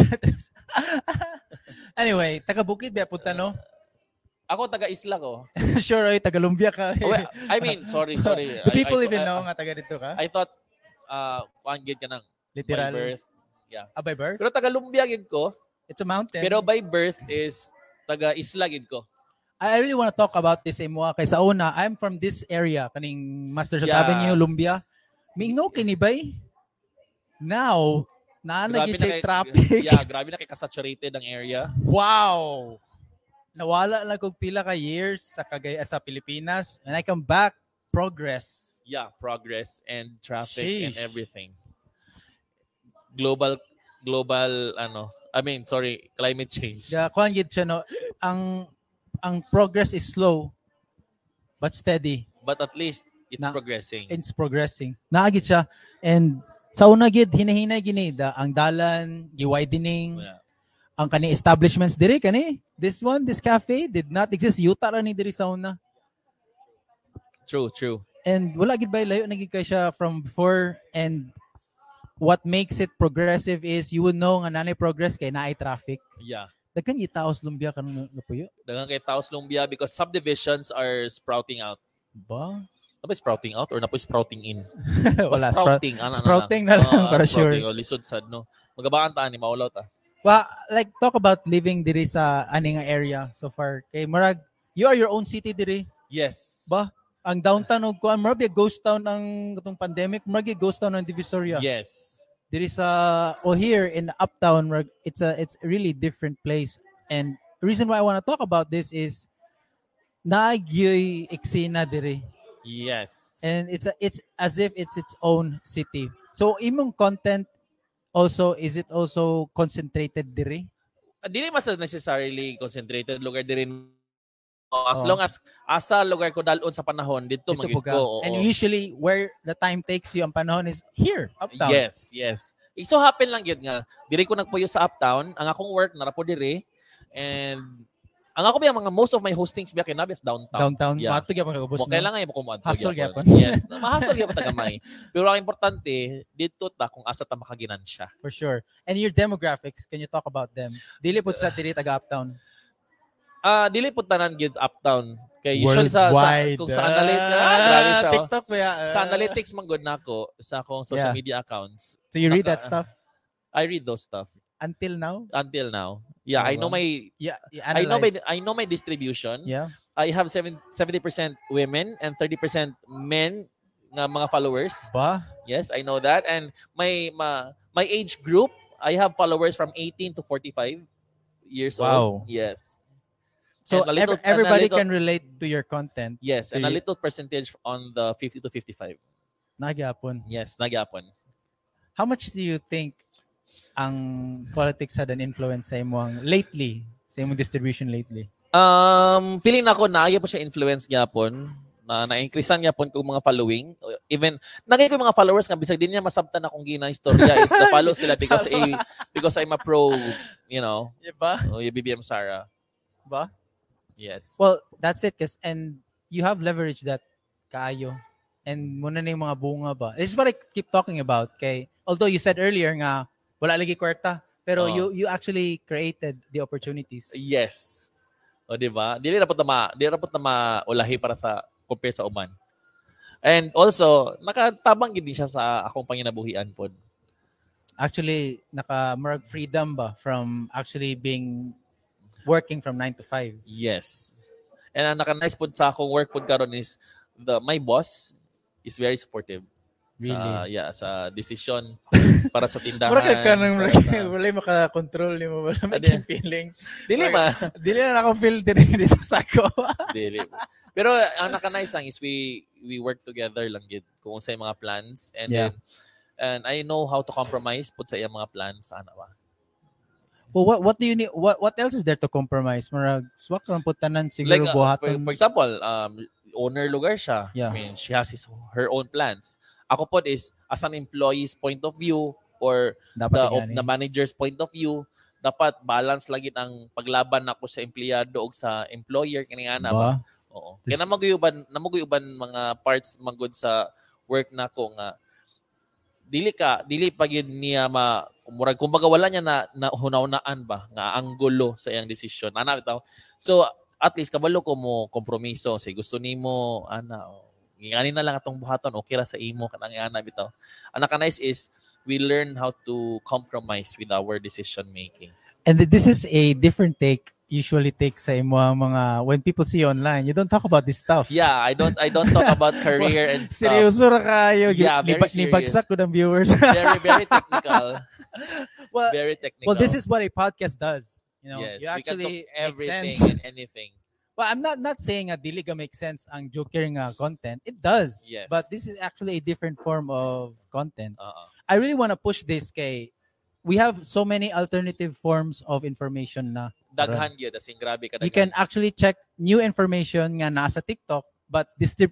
Anyway, taga Bukid ba punta no? Ako taga Isla ko. Sure, ay taga Lumbia ka. Oh, wait, I mean, sorry. The people even know nga taga dito ka? I thought, kuanggit ka ng Literal. by birth. Yeah. By birth? Pero taga Lumbia gid ko. It's a mountain. Pero by birth is taga Isla gid ko. I really want to talk about this imo kay sa una, I'm from this area kaning Master Yeah. Avenue, Lumbia. Mingaw kini bay. Now, naging traffic. Yeah, grabe na kay ka-saturated ang area. Wow. Nawala lang kog pila ka years sa sa Pilipinas and I come back, progress. Yeah, progress and traffic and Sheesh. everything. Global climate change. Yeah, kuan gid siya no. Ang progress is slow but steady. But at least it's Na- progressing. It's progressing. Naagid siya and sa una gid hinahinay gini ang dalan, gi-widening. Yeah. Ang kani establishments diri kani. This cafe did not exist. Yuta ra ni diri sa una. True. And wala gid bay layo naging kay siya from before and what makes it progressive is you would know nga nanay progress kay naay traffic. Yeah. Daghan itaos lumbia kanang napuyo. Dagang kay Taos Lumbia because subdivisions are sprouting out. Ba? Napoy sprouting out or napoy sprouting in? Wala sprouting. sprouting na lang para sure. Sprouting, lisod sad no. Magabaan ta ni maulaw ta. Well, like talk about living diri sa aning area so far. Kay murag you are your own city diri. Yes. Ba? Ang downtown og kuan murag ghost town ang katong pandemic, murag ghost town ang Divisoria. Yes. There is here in Uptown, it's a really different place. And the reason why I want to talk about this is naagyoy eksena diri. Yes. And it's as if it's its own city. So imong content also is it also concentrated diri? Dili mas necessarily concentrated lugar diri. As Oo. long as asa lugar ko dalon sa panahon dito Dito magid po ka. ko. Oo. And usually where the time takes you ang panahon is here, Uptown. Yes. It so happen lang yun nga. Diri ko nagpuyo sa Uptown. Ang akong work narapo diri. And ang ako biya mga most of my hostings biya kinabis downtown. Downtown. Yeah. Matug gyapon ka ubos. Mo kailangan mo kumadto. Hustle gyapon. Yes. Mahasol gyapon ta gamay. Pero ang importante dito ta kung asa ta makaginansya. For sure. And your demographics, can you talk about them? Dili pud sa diri taga Uptown. Dili pud tanan gid Uptown. Kay usually sa Worldwide. kung sa analytics, grabe siya. TikTok ba ya? Sa analytics man good nako sa akong social Yeah. media accounts. So you read that stuff I read those stuff until now? until now. Yeah, I know my Yeah, I know my distribution. Yeah. I have 70% women and 30% men na mga followers. Ba? Yes, I know that. And my age group, I have followers from 18 to 45 years Wow. old. Yes. So And a little- everybody and a little- can relate to your content. Yes, and a you- little percentage on the 50 to 55. Nagyapon. Yes, nagyapon. How much do you think ang politics had an influence sa imong lately, sa imong distribution lately? Feeling na ako na po siya influence gyapon na-increasean niya po kung mga following. Even, nagay ko mga followers nga, bisag din niya masabtan akong gina-istorya is to follow sila because I'm a pro, Diba? BBM Sara. Ba? Yes. Well, that's it. And you have leverage that kaayo. And muna na yung mga bunga ba. This is what I keep talking about. Okay? Although you said earlier nga, wala lagi kwarta. Pero you actually created the opportunities. Yes. O, di ba? Di dapat na maulahi para sa compare sa uman. And also, nakatabang din siya sa akong panginabuhian pod. Actually, naka-merg freedom ba from actually working from 9 to 5? Yes. And ang naka-nice pod sa akong work pod karon is my boss is very supportive. Really? Sa decision para sa tindahan. Mura ka nang wala maka-control ni mo wala may feeling. Dili na ako feel dito sa ako. Dili. Pero ang naka-nice lang is we work together lang gid kung sa mga plans and I know how to compromise put sa iyang mga plans ana ba. Well, what do you need? What else is there to compromise? Marag swak lang putanan siguro buhaton. For example, owner lugar siya. Yeah. I mean, she has her own plans. Ako po is as an employee's point of view or the manager's point of view, dapat balance lagi ang paglaban nako sa empleyado o sa employer kini ana ba. Oo. Kaya namaguyuban mga parts magud sa work nako nga dili pa gyud niya murag kumbaga wala niya na hunaw-naan ba nga anggulo sa iyang desisyon. Ana bitaw. So at least kabalo ko mo kompromiso say gusto nimo ana ngani na lang atong buhaton okay ra sa imo kanang ana bitaw. Ang naka-nice is we learn how to compromise with our decision making. And this is a different take usually take sa imo mga when people see you online. You don't talk about this stuff. Yeah, I don't talk about career and stuff. Seryoso ra kayo. Yeah, very serious. Nibagsak ko ng viewers. very technical. Very technical. Well, this is what a podcast does. Yes, you actually we can talk everything and anything. Well, I'm not saying dili ga make sense ang joker nga content. It does. Yes. But this is actually a different form of content. I really want to push this kay we have so many alternative forms of information na. Daghan yun. Asing grabe ka daghan. You can actually check new information nga nasa TikTok but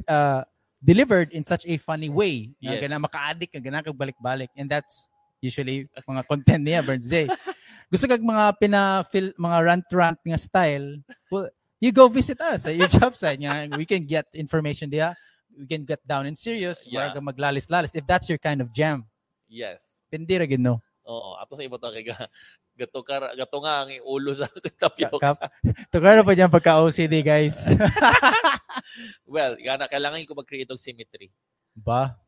delivered in such a funny way. Yes. Gana maka-addict ka, gana kagbalik-balik. And that's usually mga content niya, Burns J. Gusto kag mga mga rant nga style, well, you go visit us at your job site. We can get information there. We can get down and serious. Yeah. Maglalis-lalis. If that's your kind of jam. Yes. Pindi ra gid no. Oo. Ato sa iba to kay gato nga ang ulo sa tapioca. Tukar na pa dyan pagka-OCD, guys. Well, kailangan ko mag-create of symmetry. Ba?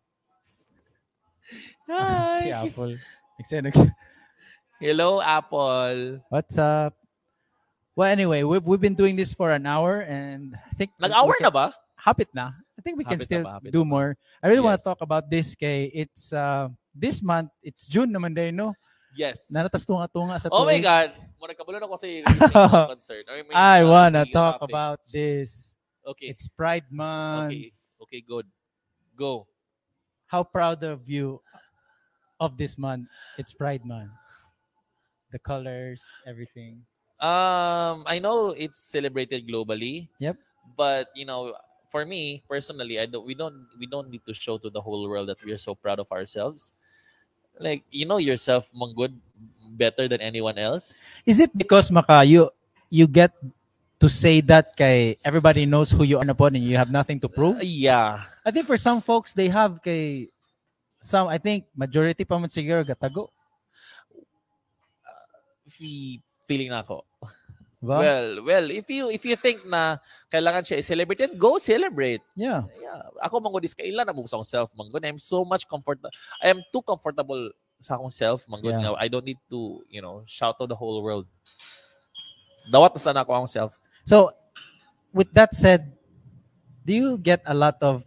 Hi. Si Apple. Hello, Apple. What's up? Well, anyway, we've been doing this for an hour and I think nag-hour na ba? Hapit na. I think we can Hapit still na ba? do more. I really want to talk about this kay it's this month, it's June naman din, no? Yes. Nanatas tunga-tunga sa Oh my tuig. God. Muna kabulon ako sa concert. I wanna talk about this. Okay. It's Pride Month. Okay, good. Go. How proud of you of this month. It's Pride Month. The colors, everything. I know it's celebrated globally. Yep. But for me personally, we don't need to show to the whole world that we are so proud of ourselves. Like yourself, manggod, better than anyone else. Is it because you get to say that kay everybody knows who you are upon and you have nothing to prove? Yeah. I think for some folks they have kay some. I think majority pa man siguro gatago. Feeling na ako. Ba? Well, if you think na kailangan siya i-celebrate, go celebrate. Yeah. Ako manggod is kailan na sa akong self manggod. I'm so much comfortable. I am too comfortable sa akong self manggod nga. I don't need to, shout to the whole world. Dawat na sana ako akong self. So, with that said, do you get a lot of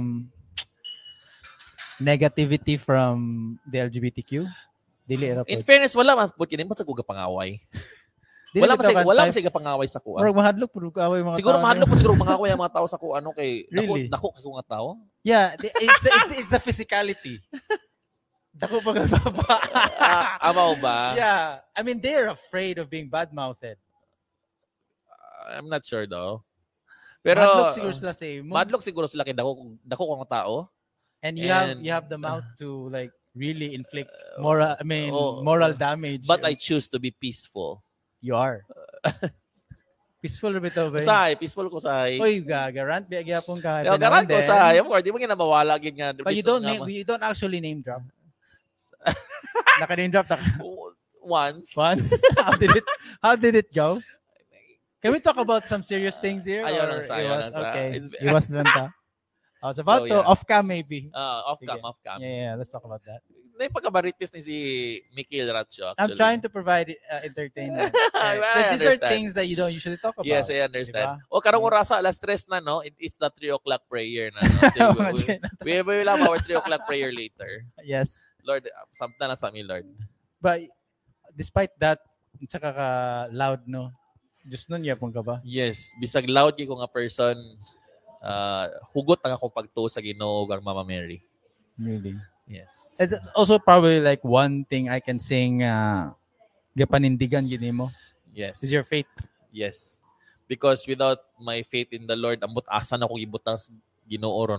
negativity from the LGBTQ? Dili ra In po. fairness, wala man po kinin pa sa kuga pangaway. Dili Wala bitaw pa siya pangaway sa kuan. Murag mahadlok pud kaaway mga Siguro tao. mahadlok po siguro pangaway ang mga tao sa kuan kay Really? nako kay mga tao. Yeah, it's the physicality. Dako pa ka ba? Amaw ba? Yeah. I mean, they're afraid of being bad-mouthed. I'm not sure though. Pero Madlock siguro sila sa imo. madlock siguro sila kay dako kong tao. And And- you have the mouth to like really inflict oh, moral damage. But I choose to be peaceful. You are. Peaceful bitaw ba? Usahay, peaceful ko usahay. Oy, garant biya gyapon ka. Yo, garan ko usahay. Of course, di mo ginamawala gid nga. But you don't actually name drop. Naka-name drop ta once. once. How did it go? Can we talk about some serious things here? Ayaw or lang sa, it ayaw was- lang sa. Okay. It's- It was lang ta. I was about So, to yeah. off cam maybe. Off Sige. cam. Yeah, let's talk about that. Na yung pagkabaritis ni si Mikhail Ratio, I'm actually. trying to provide entertainment. I But these are understand. things that you don't usually talk about. Yes, I understand. Diba? O, karong orasa, alas 3 na, no? It's the 3 o'clock prayer na, no? So, we will have our 3 o'clock prayer later. Yes. Lord, samta na sa amin, Lord. But despite that, tsaka ka loud, no? Just nun yapon ka ba? Yes, bisag loud kay ko nga person, hugot ang ako pagtuo sa Ginoo ug ang Mama Mary. Really? Yes. It's also probably like one thing I can sing gapanindigan gini mo Yes. is your faith. Yes. Because without my faith in the Lord, ambot asa na ko ibutang sa Ginoo ron.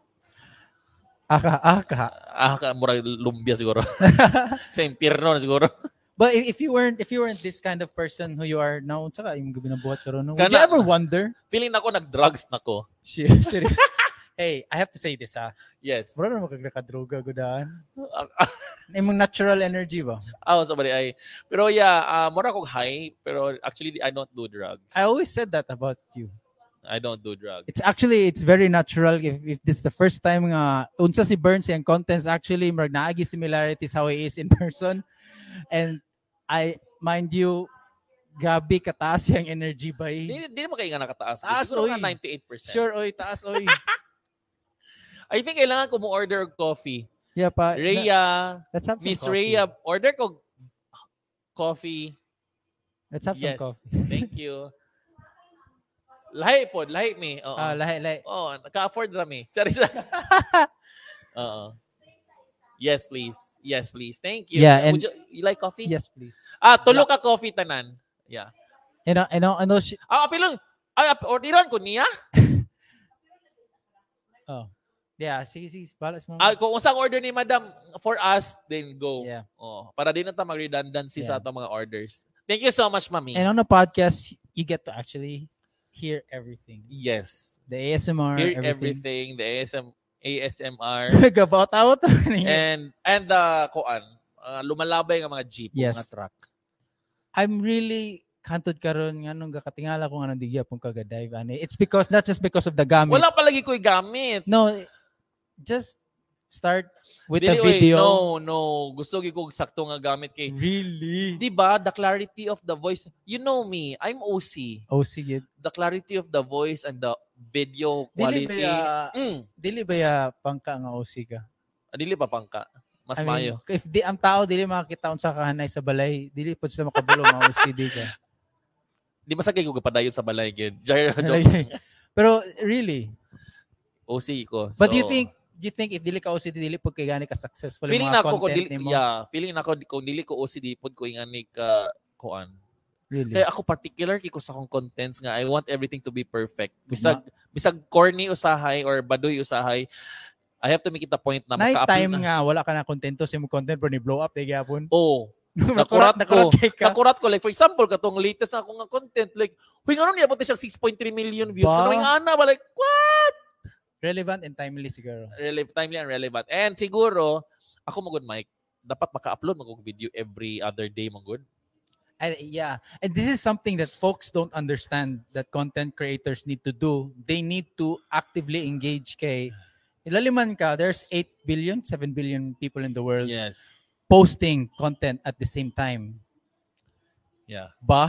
Aka. Murag lumbia siguro. Sa impierno na siguro. But if you weren't this kind of person who you are now, tsaka yung ginabuhat ka ron, no? Would you Kana- ever wonder? Feeling na ko nag-drugs na ko. Serious. Hey, I have to say this, Yes. Wala na magkakadroga godaan. Imong natural energy ba? Somebody ay. Pero yeah, mura kong high, pero actually I don't do drugs. I always said that about you. I don't do drugs. It's very natural if this is the first time nga unsa si Burns yung contents actually marag naagi similarities how he is in person. And I mind you grabe kataas yung energy ba Di naman kayo nga nakataas. Taas, Siguro oy. nga 98%. Sure oy taas oy. I think kailangan ko mo order og coffee. Yeah pa. Rhea, Let's have some Miss coffee. Rhea, order ko coffee. Let's have some Yes. coffee. Thank you. Lahi me. Oo. Lahi. Oo, naka-afford rami. Charis. Oo. Yes, please. Yes, please. Thank you. Yeah, and- you like coffee? Yes, please. Tulo ka coffee tanan. Yeah. I know Apilon. Orderan ko niya. Oh. Yeah, sige, balas mo. Kung usang order ni Madam for us, then go. Yeah. Para di na ta mag-redundancy Yeah. sa atong mga orders. Thank you so much, Mami. And on a podcast, you get to actually hear everything. Yes. The ASMR, Hear everything. the ASMR, Gabaw-tawat. and the kuan. Lumalabay nga mga jeep, Yes. mga truck. I'm really kantod karon nga nung gakatingala ko nga nang digya pong kagadive ani. It's because not just because of the gamit. Wala palagi ko'y gamit. No, just start with Dili, the oy, video. No. Gusto ko sakto nga gamit kay. Really? Di ba? The clarity of the voice. You know me. I'm OC. Oh, sige. The clarity of the voice and the video Dili quality. ba dili ba ya pangka nga OC ka? Dili pa pangka. Mas I mean, mayo. if di ang tao dili makakita unsa kahanay sa balay, dili pud sila makabulong nga OCD ka. Di ba sa kay ko kapadayon sa balay gid. Jair Pero really, OC ko. but So, you think if dili ka OCD dili pud kay gani ka successful feeling yung na mga ako kung content dili, nimo? feeling na ako kung dili ko OCD pod ko ingani ka kuan. Really? Kaya ako particular kay ko sa akong contents nga I want everything to be perfect. Bisag corny usahay or baduy usahay, I have to make it a point na Night time maka-upload na. nga wala ka na kontento sa imong content pero ni blow up day gyapon. Oh, Nakurat kay ka. nakurat ko. Like, for example, katong latest na akong content, like, huy, ano niya, siya 6.3 million views. Ba? Kano yung ana ba? Like, what? Relevant and timely siguro. Timely and relevant. And siguro, ako magod, Mike, dapat maka-upload mag-video every other day, magod. Yeah. And this is something that folks don't understand that content creators need to do. They need to actively engage kay ilaliman ka, there's 8 billion, 7 billion people in the world Yes. posting content at the same time. Yeah.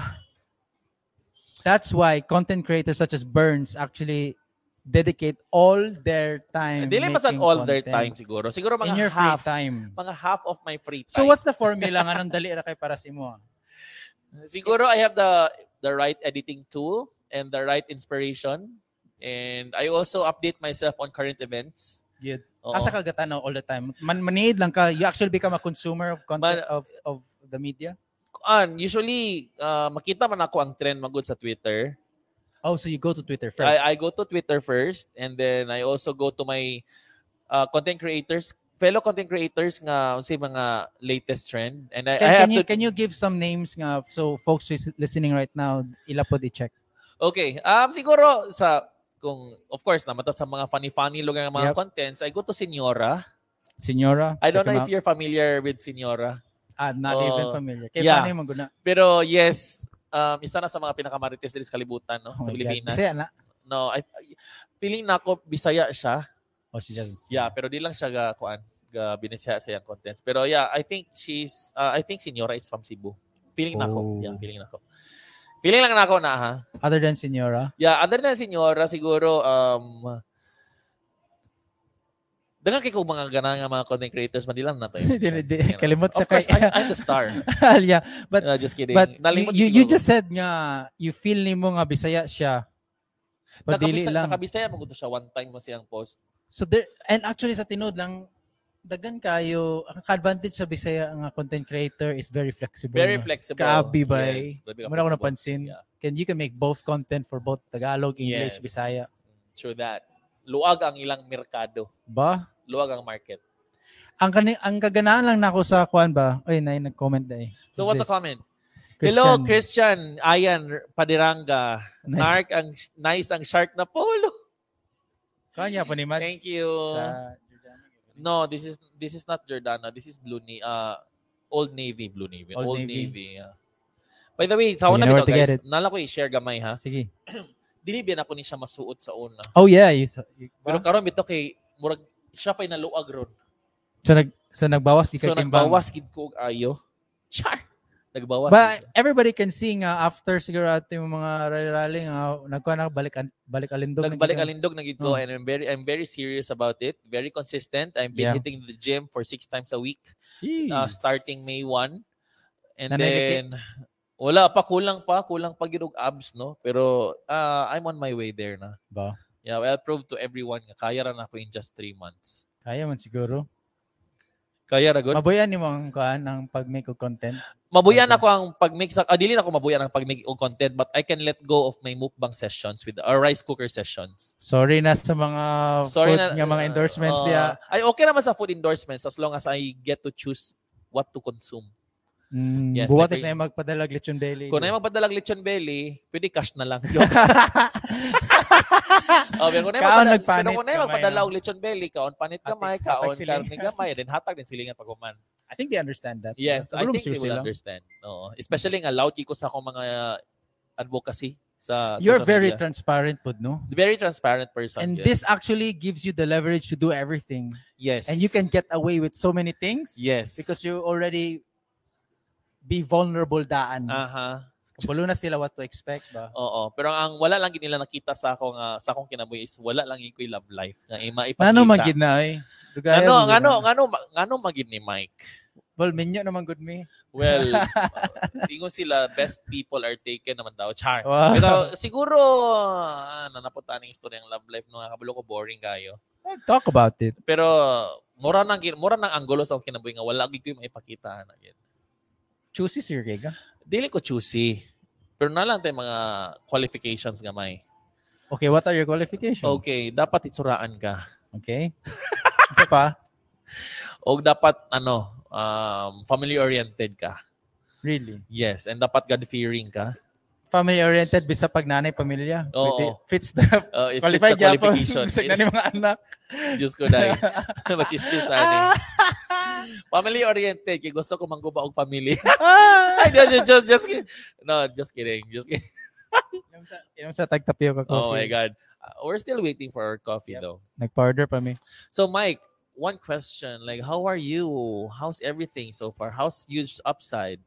That's why content creators such as Burns actually dedicate all their time Dili pa sa making all their content time siguro. Siguro in mga your free half. time. Mga half of my free time. So what's the formula nga nung dali ra kay para sa imo? Siguro I have the right editing tool and the right inspiration. And I also update myself on current events. Good. Oo. Asa ka gatanaw all the time? Maniid lang ka. You actually become a consumer of content of the media? Usually, makita man ako ang trend magud sa Twitter. Oh, so you go to Twitter first. I go to Twitter first, and then I also go to my content creators, fellow content creators nga unsay mga latest trend. And I have to... Can you give some names nga so folks who's listening right now ila pod i-check? Okay. Siguro kung of course namata sa mga funny lugar ng mga contents, I go to Senyora. I don't know if you're familiar with Senyora. Not even familiar. Kaya funny maguna. Pero yes, isa na sa mga pinakamarites dito sa kalibutan, no? Sa Pilipinas. Bisaya na? No, feeling na ako Bisaya siya. Oh, she doesn't. Yeah, pero di lang siya binisaya sa iyang contents. Pero yeah, I think Senyora is from Cebu. Feeling na ako. Yeah, feeling na ako. Feeling lang na ako na, ha? Other than Senyora? Yeah, other than Senyora, siguro, dagan kay ko mga ganang mga content creators, madilang na to. Kalimot siya kay... Of course, I'm the star. Yeah, but just kidding. But you just said nga, you feel ni mo nga Bisaya siya. Nakabisaya mo to siya one time mo siyang post. So there, and actually sa tinod lang, dagan kayo, ang advantage sa Bisaya ang content creator is very flexible. Very flexible. Grabe ba eh. Yes, Muna ko napansin. Yeah. You can make both content for both Tagalog, English, Bisaya. True that. Luag ang ilang merkado. Ba? Luwag ang market. Ang kaganaan lang nako sa kuan ba? Oy, nag-comment na eh. So what's the comment? Christian. Hello Christian, Ayan Padiranga. Nice. Nice ang shark na polo. Kanya pa ni Mads. Thank you. No, this is not Jordana. This is Old Navy, Blue Navy. Old Navy. Yeah. By the way, sa una bitaw guys, nala ko i-share gamay ha. Sige. Dili biyan ako ni siya masuot sa una. Oh yeah, pero karon bitaw kay murag siya pa'y naluag ron. So nagbawas di ka timbang. So nagbawas gid ko ayo. Char. Nagbawas. But everybody can see nga after siguro ating mga rally nga nagkuha na balik alindog. Nagbalik alindog na gid ko and I'm very serious about it. Very consistent. I've been hitting the gym for 6 times a week. Starting May 1. And then wala pa kulang pa gid og abs no. Pero I'm on my way there na. Ba? Yeah, I'll prove to everyone nga kaya ra na ako in just 3 months. Kaya man siguro. Kaya ra gud. Mabuyan nimo ang ang pag-make og content. Mabuyan ako ang pag-make sa dili na ako mabuyan ang pag-make og content but I can let go of my mukbang sessions with our rice cooker sessions. Sorry na sa mga mga endorsements diya. Ay okay naman sa food endorsements as long as I get to choose what to consume. Yes, buwat if na magpadalag lechon belly. Kung na magpadalag lechon belly, pwede cash na lang. Pero kung na magpadala og lechon belly, kaon panit gamay, kaon karne gamay, then hatag din silingan paghuman. I think they understand that. Yes, I think they will understand. No, especially nga loud ko sa akong mga advocacy sa You're very transparent pod, no? Very transparent person. And this actually gives you the leverage to do everything. Yes. And you can get away with so many things. Yes. Because you already be vulnerable daan. Kapulo na sila what to expect ba? Oo. Pero ang wala lang gid nila nakita sa akong kinabuhi is wala lang ikoy love life nga maipakita. Ano magid na eh? Ngano magid ni Mike? Well, minyo naman good me. Well, ingon sila best people are taken naman daw. Char. Wow. Pero siguro nanapunta ning istorya ng love life no kabulo ko boring kayo. Talk about it. Pero mura nang anggulo sa akong kinabuhi nga wala gid ko maipakita na gid. Choosy sir Kega? Dili ko choosy. Pero na lang tayo mga qualifications gamay. Okay, what are your qualifications? Okay, dapat itsuraan ka. Okay. Ito pa? O dapat family-oriented ka. Really? Yes, and dapat God-fearing ka. Family-oriented bisa pag nanay pamilya. Oo. Fits the qualified qualification. Sa nanay mga anak. Diyos ko dahil. Machismis na family-oriented. Kaya gusto ko mangguba og family. just kidding. No, just kidding. Inom sa tagtapio ka coffee. Oh my God. We're still waiting for our coffee though. Nag-powder pa mi. So Mike, one question. Like, how are you? How's everything so far? How's Huge Upside?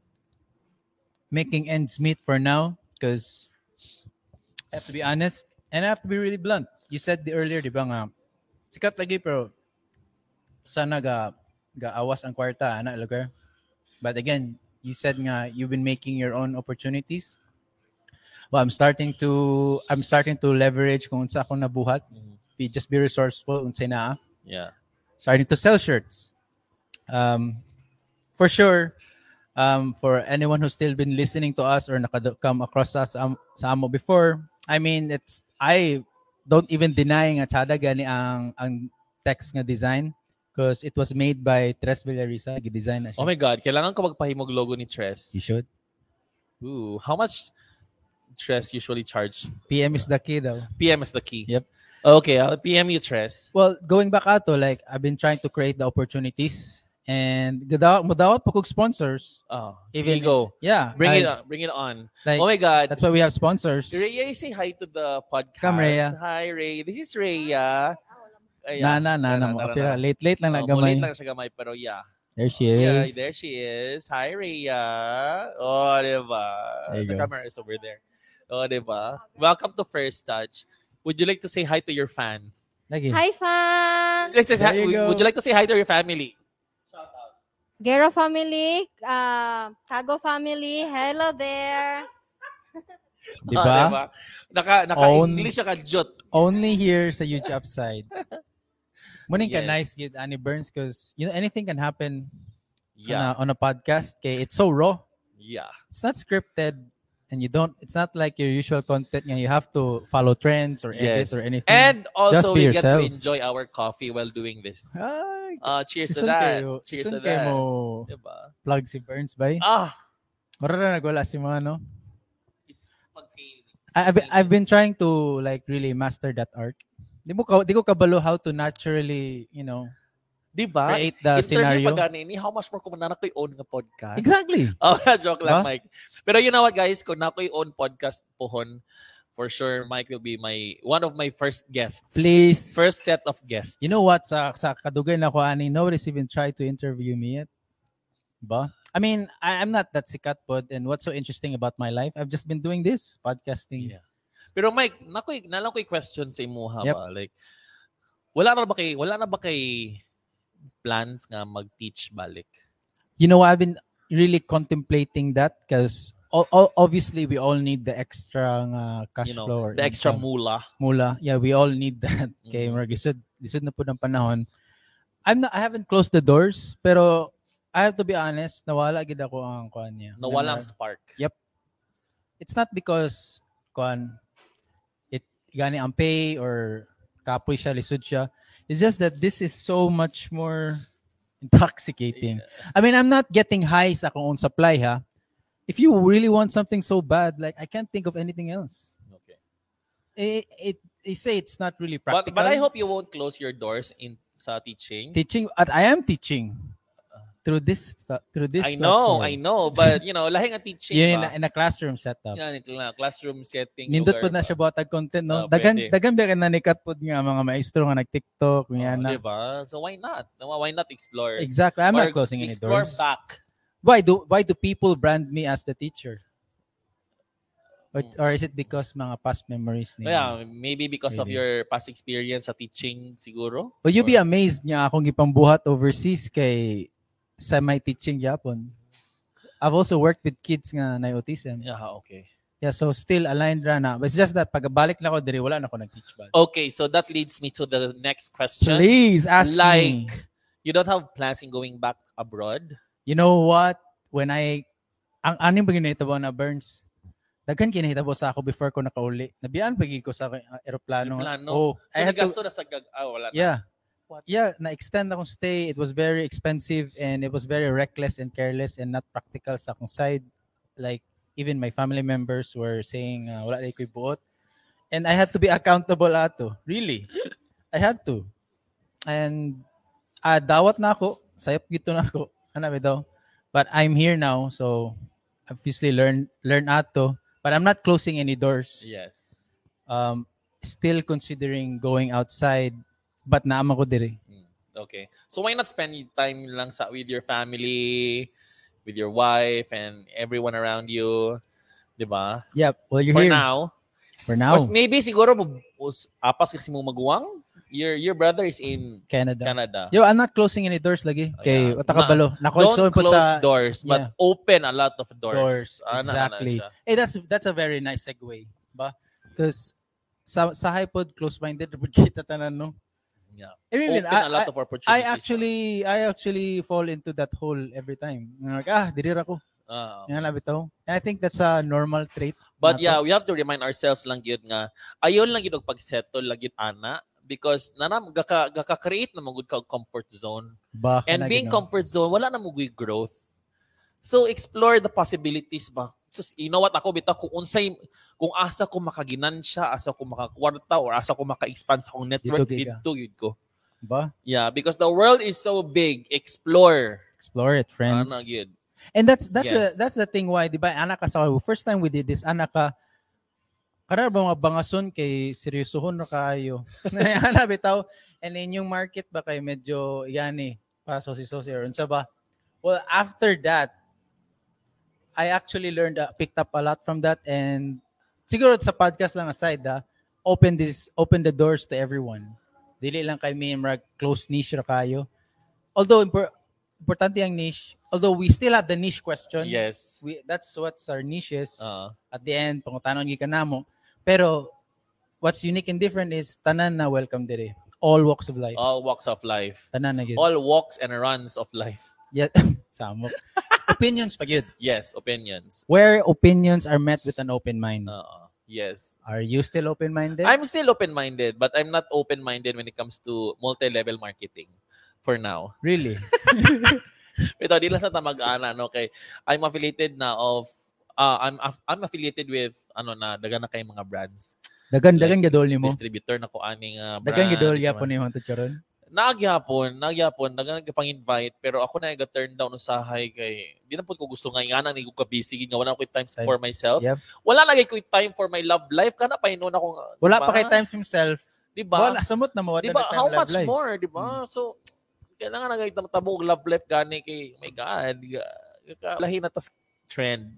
Making ends meet for now. Because I have to be honest and I have to be really blunt. You said earlier, di ba nga, sikat lagi pero sana ga-awas ang kwarta, anak lugar. But again, you said nga you've been making your own opportunities. Well, I'm starting to leverage kung unsa akong nabuhat. Just be resourceful unsay naa. Yeah. Starting to sell shirts. For sure, for anyone who's still been listening to us or come across us sa amo before, I mean, I don't even deny nga tsada gani ang text nga design because it was made by Tres Villarisa. Design na siya. Oh my God, kailangan ko magpahimog logo ni Tres. You should. Ooh, how much Tres usually charge? PM is the key daw. PM is the key. Yep. Okay, I'll PM you, Tres. Well, going back ato, like, I've been trying to create the opportunities and mudawat pa kog sponsors. Oh, Even even go. Yeah. Bring it on. Bring it on. Like, Oh my God. that's why we have sponsors. Rhea, say hi to the podcast. Come, Rhea. Hi, Ray. This is Rhea. Na. Pero late lang na Late gamay. lang siya gamay, pero yeah. There she Yeah, is. there she is. Hi, Rhea. Oh, diba? There you The go. camera is over there. Oh, diba? Welcome to First Touch. Would you like to say hi to your fans? Lagi. Hi, fam! Let's say There you go. would you like to say hi to your family? Gero family, Kago family, hello there. Diba? Ah, diba? Naka-English siya ka-jut. Only here sa huge upside. Muning ka Yes. nice gid Annie Burns because anything can happen Yeah. on a podcast. Okay, it's so raw. Yeah. It's not scripted, and it's not like your usual content. You have to follow trends or edit Yes. or anything. And Just also, be we get yourself. to enjoy our coffee while doing this. Ay, Cheers to season that. kayo. Cheers Season to kayo that. mo Diba? plug si Burns ba? Ah, Marara nagwala si mga no. it's spontaneous. I've been trying to like really master that art. Di ko kabalo how to naturally, Diba? create the scenario. Pag ni how much more kung na ko'y own nga podcast. Exactly. Oh, joke lang, Diba? Mike. Pero you know what, guys? Kung na ko'y own podcast pohon, for sure, Mike will be one of my first guests. Please. First set of guests. You know what? Sa kadugay na ko, ani, nobody's even tried to interview me yet. Ba? I mean, I'm not that sikat pod, and what's so interesting about my life, I've just been doing this, podcasting. Yeah. Pero Mike, nalang ko'y question sa imuha Yep. ba? Like, wala na ba kay plans nga mag-teach balik? You know, I've been really contemplating that because obviously we all need the extra cash flow or the extra income. mula. Yeah, we all need that. Okay, lisod na po ng panahon. I haven't closed the doors, pero I have to be honest, nawala gid ako ang kuan niya. Nawala ang spark. Yep. It's not because it gani ang pay or kapoy siya, lisod siya. It's just that this is so much more intoxicating. I mean, I'm not getting high sa akong own supply, ha? If you really want something so bad, like, I can't think of anything else. Okay. They say it's not really practical. But I hope you won't close your doors sa teaching. Teaching, I am teaching through this I platform. know, but lahing ang teaching Yun ba? in a classroom setup. Yan, classroom setting. Nindot lugar po na ba? siya buhatag content, no? Pwede. Dagan ba ka na nikat po nga mga maestro nga nag-TikTok, yan na. Diba? So why not? Why not explore? Exactly. I'm Or not closing any explore doors. back. Why do people brand me as the teacher? Or is it because mga past memories niya? Yeah, maybe because of Maybe. your past experience sa teaching siguro. Will you Or- be amazed nga akong gipambuhat overseas kay semi-teaching Japon? I've also worked with kids nga na autism. Yeah, okay. Yeah, so still aligned ra na. But it's just that pagabalik na ako diri wala na ako nag-teach ba. Okay, so that leads me to the next question. Please ask me. You don't have plans in going back abroad? You know what? When ang aning ba ginahitabo na Burns? Daghan kinahitabo sa ako before ko nakauli. Nabiyaan pagi ko sa eroplano. Plano? Oh, So, I had to, nagasto na sa wala na. yeah. What? Yeah, na-extend akong stay. It was very expensive and it was very reckless and careless and not practical sa akong side. Like, even my family members were saying, wala na ko'y buot. And I had to be accountable ato. Really. I had to. And dawat na ako. Sayop gito na ako. Ano ba daw? But I'm here now, so obviously learn ato. But I'm not closing any doors. Yes. Still considering going outside, but naama ko diri. Okay. So why not spend time lang with your family, with your wife, and everyone around you? Diba? Yep. Well, you're For here now. For now. Or maybe siguro apas kasi mo maguwang. Your brother is in Canada. Canada. Yo, I'm not closing any doors lagi. Okay, Yeah. wata ka balo. Don't close doors, but Yeah. open a lot of doors. doors. Ana Exactly. siya. Hey, that's a very nice segue, ba? Because sa hypod close-minded kita tanan no. Yeah. I mean, Open a lot of opportunities. I actually fall into that hole every time. Like, didira ko. Yan lang bitaw. And I think that's a normal trait. But nato. yeah, we have to remind ourselves lang yun nga, ayon lang yun og pag-settle lang yun, ana. Because gaka-create na magud ka og comfort zone. Baka And na being ginawa. comfort zone, wala na mugoy growth. So explore the possibilities ba. So, you know what, ako bitaw kung asa ko makaginansya, asa ko makakwarta, or asa ko maka-expand sa akong network, dito yun ko. Ba? Yeah, because the world is so big. Explore. Explore it, friends. Ano yun? And that's Yes. the thing why, di ba, anak ka sa first time we did this, anak ka, karar ba mga bangason kay seryosohon na kayo. Ana bitaw, and in yung market ba kay medyo yani, pasosi-sosi or unsa ba? Well, after that, I actually learned, picked up a lot from that, and siguro sa podcast lang aside, open the doors to everyone. Dili lang kay may close niche ra kayo. Although importante ang niche, although we still have the niche question. Yes. That's what's our niche is. At the end, pangutanon gyud kanamo. Pero what's unique and different is tanan na welcome dire. All walks of life. All walks of life. Tanan na gyud. All walks and runs of life. Yeah, samok. Opinions pa gyud. Yes, opinions. Where opinions are met with an open mind. Yes. Are you still open-minded? I'm still open-minded, but I'm not open-minded when it comes to multi-level marketing for now. Really? Ito, di lang sa tamag-ana, no? Okay. I'm affiliated na I'm affiliated with, dagan na kay mga brands. Dagan gadol nimo. Distributor na ko aning brands. Dagan gadol yapon nimo tud karon. Nagyapon, dagan nagpang-invite, pero ako na turn down usahay kay di na po ko gusto nga ingana ni ko ka-busy nga wala ko time for myself. Yep. Wala na ko time for my love life kana pa hinon ako. Wala pa kay time himself. Di ba? Wala samot na mo. Di ba? How much more, di ba? So kailangan na tabo og love life gani kay my God. Lahi na tas trend.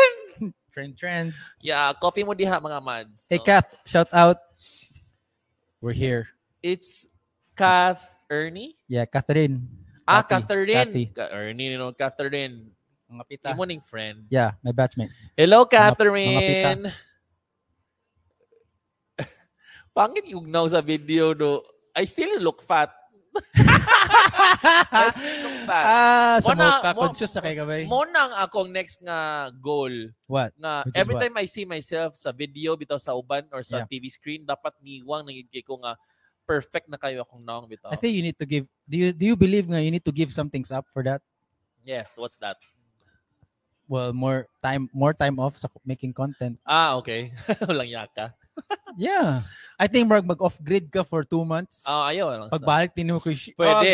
Trend. Yeah, coffee mo diha mga mads. Hey Kath, shout out. We're here. It's Kath Ernie? Yeah, Catherine. Catherine. Ernie, Catherine. Mga pita. Yung morning friend. Yeah, my batchmate. Hello, Mga Catherine. Pangit yung now sa video, no? I still look fat. I still look fat. Sa mga conscious sa kay kabay. Mo nang akong next nga goal. What? Na Which is every what? time I see myself sa video bitaw sa uban or sa Yeah. TV screen, dapat niwang nangigay ko nga perfect na kayo akong naong bitaw. I think you need to give. Do you believe nga you need to give some things up for that? Yes, what's that? Well, more time off sa making content. Okay. Walang yaka. Yeah. I think mag-off grid ka for 2 months. Ayun. Pagbalik din mo ko. Pwede.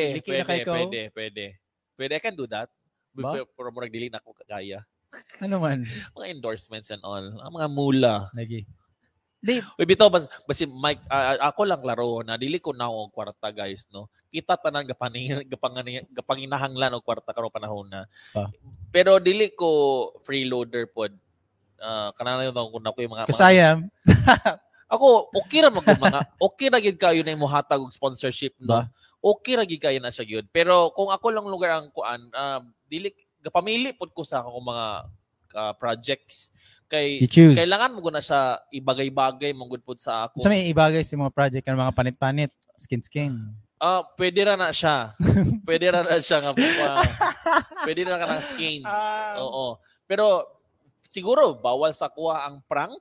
Pwede, I can do that. Ba? Pero mo nagdili na ako kagaya. Ano man? Mga endorsements and all. Ang mga mula. Lagi. Uy, bitaw, basi Mike, ako lang laro na dili ko na og kwarta, guys, no. Kita tanan gapanginahanglan og kwarta karon panahon na. Pero dili ko freeloader pod. Kanana yung ko yung mga Kasayam. ako okay ra okay ra gid kayo na mohatag og sponsorship, no. Okay ra gid kayo na siya gyud. Pero kung ako lang lugar ang kuan, dili gapamili pod ko sa akong mga projects. Kay kailangan mo na siya ibagay-bagay mong good pod sa ako. So may ibagay sa mga project ng mga panit-panit, skin. Pwede ra na siya. Pwede ra na siya nga. Pwede ra ka ng skin. Oo. Pero siguro bawal sa kuha ang prank.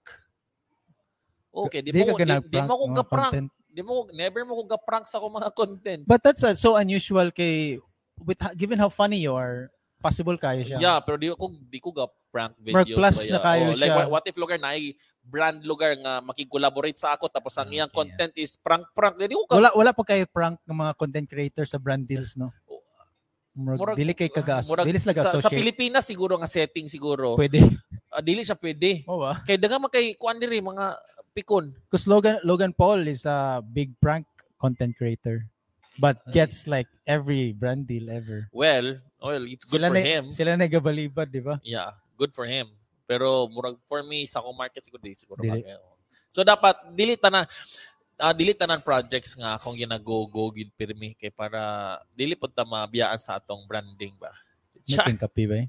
Okay, di mo ko ga-prank. Never mo ko ga-prank sa akong mga content. But that's so unusual kay given how funny you are. Possible kayo siya. Yeah, pero di ko ga-prank videos. Plus na kayo siya. Like, what if lugar na brand lugar nga makikolaborate sa ako tapos ang iyang content is prank. Di ko wala pa kayo prank ng mga content creators sa brand deals, no? Dili kay kagas. Dili sila associate. Sa Pilipinas siguro nga setting siguro. Pwede. Dili siya pwede. Oh, Kay daga makay kuan diri mga pikon. Because Logan Paul is a big prank content creator. But gets like every brand deal ever. Well, it's good for him. Sila nagabalibad, di ba? Yeah, good for him. Pero murag for me sa akong market siguro So dapat dili tanan projects nga akong ginago gid pirmi kay para dili pud ta mabiyaan sa atong branding ba. Making kape ba?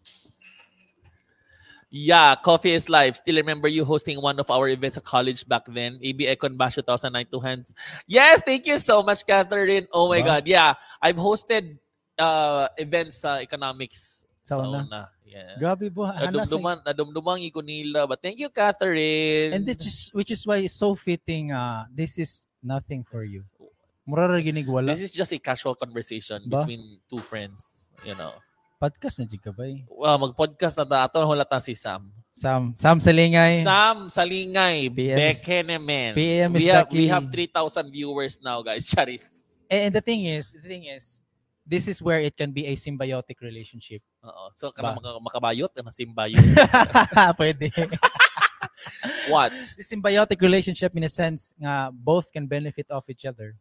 Yeah, Coffee is Life. Still remember you hosting one of our events at college back then. AB Econ Bash 2009 2 hands. Yes, thank you so much, Catherine. Oh my God. Yeah, I've hosted events sa economics Sa Sa una. una. Yeah. Grabe po. Hanas na- Nadumdumang iko nila. But thank you, Catherine. And which is why it's so fitting. This is nothing for you. Mura ra ginig wala. This is just a casual conversation Ba? between two friends. You know. Podcast na jud ka ba? Well, mag-podcast na ta. Ato hulatan si Sam. Sam Salingay. Sam Salingay. PM is- Bekenemen. PM is We Ducky. have 3,000 viewers now, guys. Charis. And the thing is, this is where it can be a symbiotic relationship. Oo. So, Ba? makabayot, masimbayot. Pwede. What? The symbiotic relationship in a sense nga both can benefit off each other.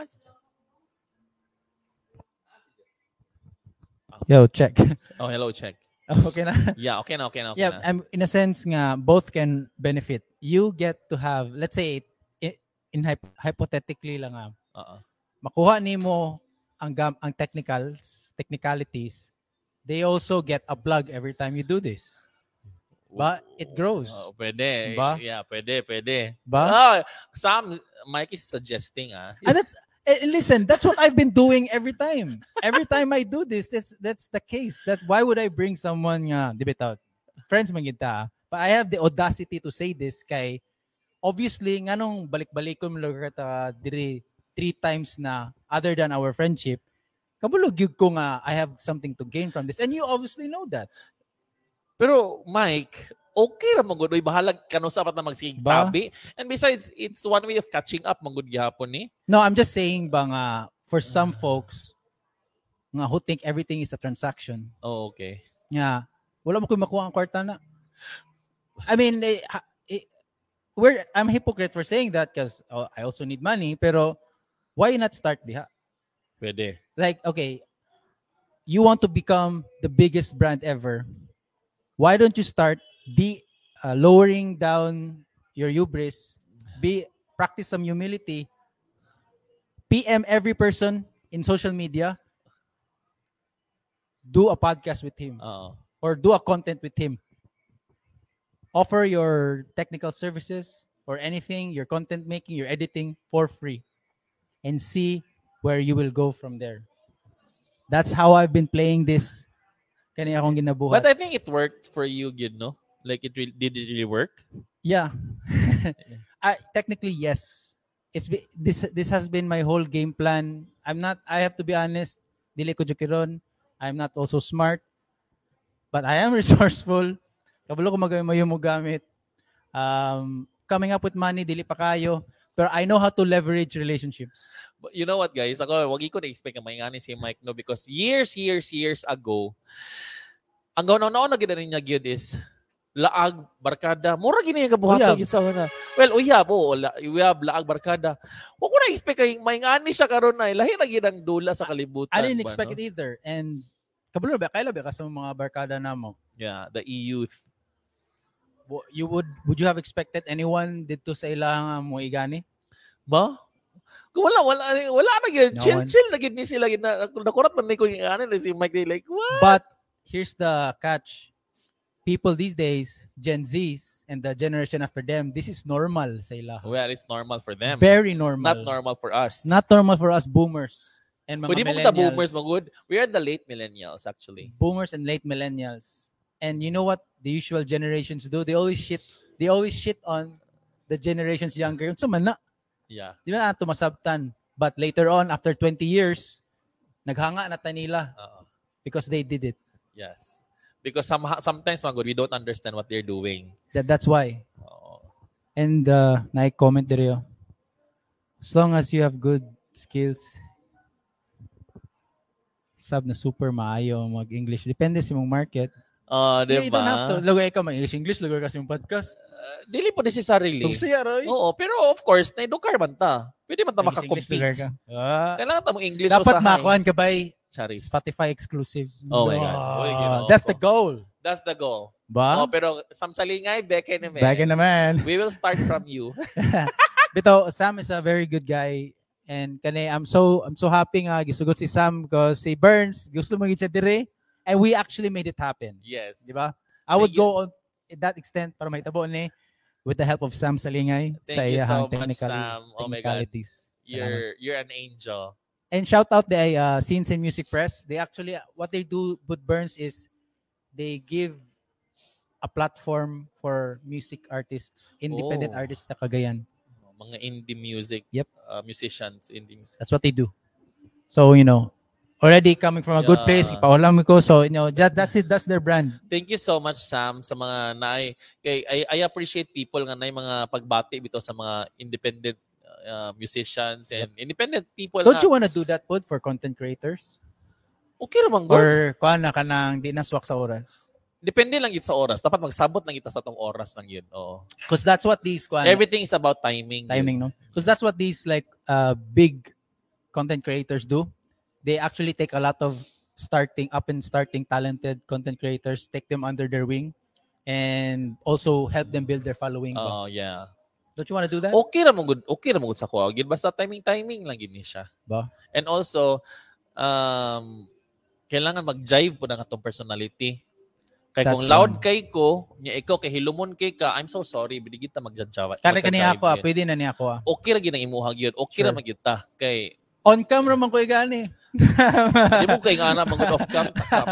Yo, check. Oh, hello, check. Okay na. Yeah, okay na. Yeah, in a sense nga both can benefit. You get to have, let's say hypothetically lang Oo. makuha nimo ang technicalities. They also get a plug every time you do this. But it grows. Oh, pwede. Ba? Yeah, pwede. Ba? Oh, Sam, Mike is suggesting, And listen, that's what I've been doing every time. Every time I do this, that's the case. That why would I bring someone nga, di bitaw, friends man kita. But I have the audacity to say this kay obviously nganong balik-balikon mo ta diri 3 times na other than our friendship. Kabulog gyud ko nga I have something to gain from this. And you obviously know that. Pero, Mike, okay ra mong good. Bahalag ka no sapat na Ba? magsigtabi. And besides, it's one way of catching up mong good gyapon ni. No, I'm just saying ba nga for some folks nga who think everything is a transaction. Oh, okay. Nga wala mo koy makuha ang kwarta na. I mean, I'm a hypocrite for saying that because I also need money. Pero why not start diha? Pwede. Like, okay, you want to become the biggest brand ever. Why don't you start lowering down your hubris? Practice some humility. PM every person in social media. Do a podcast with him. Oo. Or do a content with him. Offer your technical services or anything, your content making, your editing for free. And see where you will go from there. That's how I've been playing this. Kani akong ginabuhat. But I think it worked for you, Gid, no? Like, did it really work? Yeah. Technically, yes. This has been my whole game plan. I have to be honest, dili ko jukiron. I'm not also smart. But I am resourceful. Kabalo ko magayon mo gamit. Coming up with money, dili pa kayo. Pero I know how to leverage relationships. But you know what, guys? Ako, wag ko na-expect na maingani si Mike, no? Because years ago, ang gawin na ginanin niya gyud is laag barkada. Mura gini nga buhaton Uyab. gyud sa una. Well, uyab laag barkada. Wag ko na expect kay maingani siya karon na lahi na gyud ang dula sa kalibutan. I didn't ba, expect no? it either. And kabalo ba kaila ba sa mga barkada namo? Yeah, the e-youth. Would you have expected anyone dito sa ilang mo igani? Ba? Wala na gyud. No one. Chill na gyud ni sila gyud na nakurat man ni ko yung ano si Mike they like, what? But here's the catch. People these days, Gen Zs and the generation after them, this is normal sa ila. Well, it's normal for them. Very normal. Not normal for us. Not normal for us boomers and mga Pwede mo millennials. kita boomers, magud. We are the late millennials, actually. Boomers and late millennials. And you know what the usual generations do? They always shit on the generations younger. Yung man na. Yeah. Di ba na tumasabtan? But later on, after 20 years, naghanga na tayo nila because they did it. Yes. Because sometimes, magud, we don't understand what they're doing. That's why. Oo. And na-comment dito. As long as you have good skills, sab na super maayo mag-English. Depende sa mong market. Diba? You don't have to. Lagay ka mag-English, lagay ka sa yung podcast. Dili po necessarily. Kung siya, Roy. Oo, pero of course, na-edukar man ta. Pwede man ta makakompete. Kailangan ta mong English Dapat usahay. makakuhan ka by Charis. Spotify exclusive. Oh my God. Uy, ginoo That's ko. the goal. That's the goal. Ba? Oh, pero samsalingay, beke naman. Bagay naman. We will start from you. Bito, Sam is a very good guy. And kani, I'm so happy nga gisugot si Sam because si Burns gusto mo siya dire and we actually made it happen. Yes. Di ba? I would Thank you. go on that extent para mahitabo ni with the help of Sam Salingay Thank sa you iyahang so much, Sam. Oh my God. technicalities. You're an angel. And shout out the Scenes and Music Press. They actually, what they do with Burns is they give a platform for music artists, independent Oh. artists na Cagayan. Mga indie music. Yep. Musicians, indie music. That's what they do. So, already coming from a good place, Yeah. ipaulam ko. So, that's it. That's their brand. Thank you so much, Sam, sa mga I appreciate people nga na mga pagbati bito sa mga independent musicians and independent people. Don't you want to do that, Pod, for content creators? Okay naman, go. Or kuha na ka nang di naswak sa oras? Depende lang yun sa oras. Dapat magsabot lang kita sa tong oras lang yun. Oo. Because that's what these Everything is about timing. timing, no? Because that's what these big content creators do. They actually take a lot of starting talented content creators, take them under their wing, and also help them build their following. Oh, yeah. Don't you want to do that? Okay ra mo gud sa kuha. Gid basta timing lang gid ni siya. Ba? And also kailangan mag-jive po ng atong personality. Kay That's kung loud one. kay ko, nya ikaw kay hilumon kay ka, I'm so sorry, bidi kita magjajawa. Kaya kaniya ako, pwede na niya ako. Okay ra gid ang imuhag yun. Okay ra Sure. magita kay On camera man ko gani. di mo kay nga na magud off cam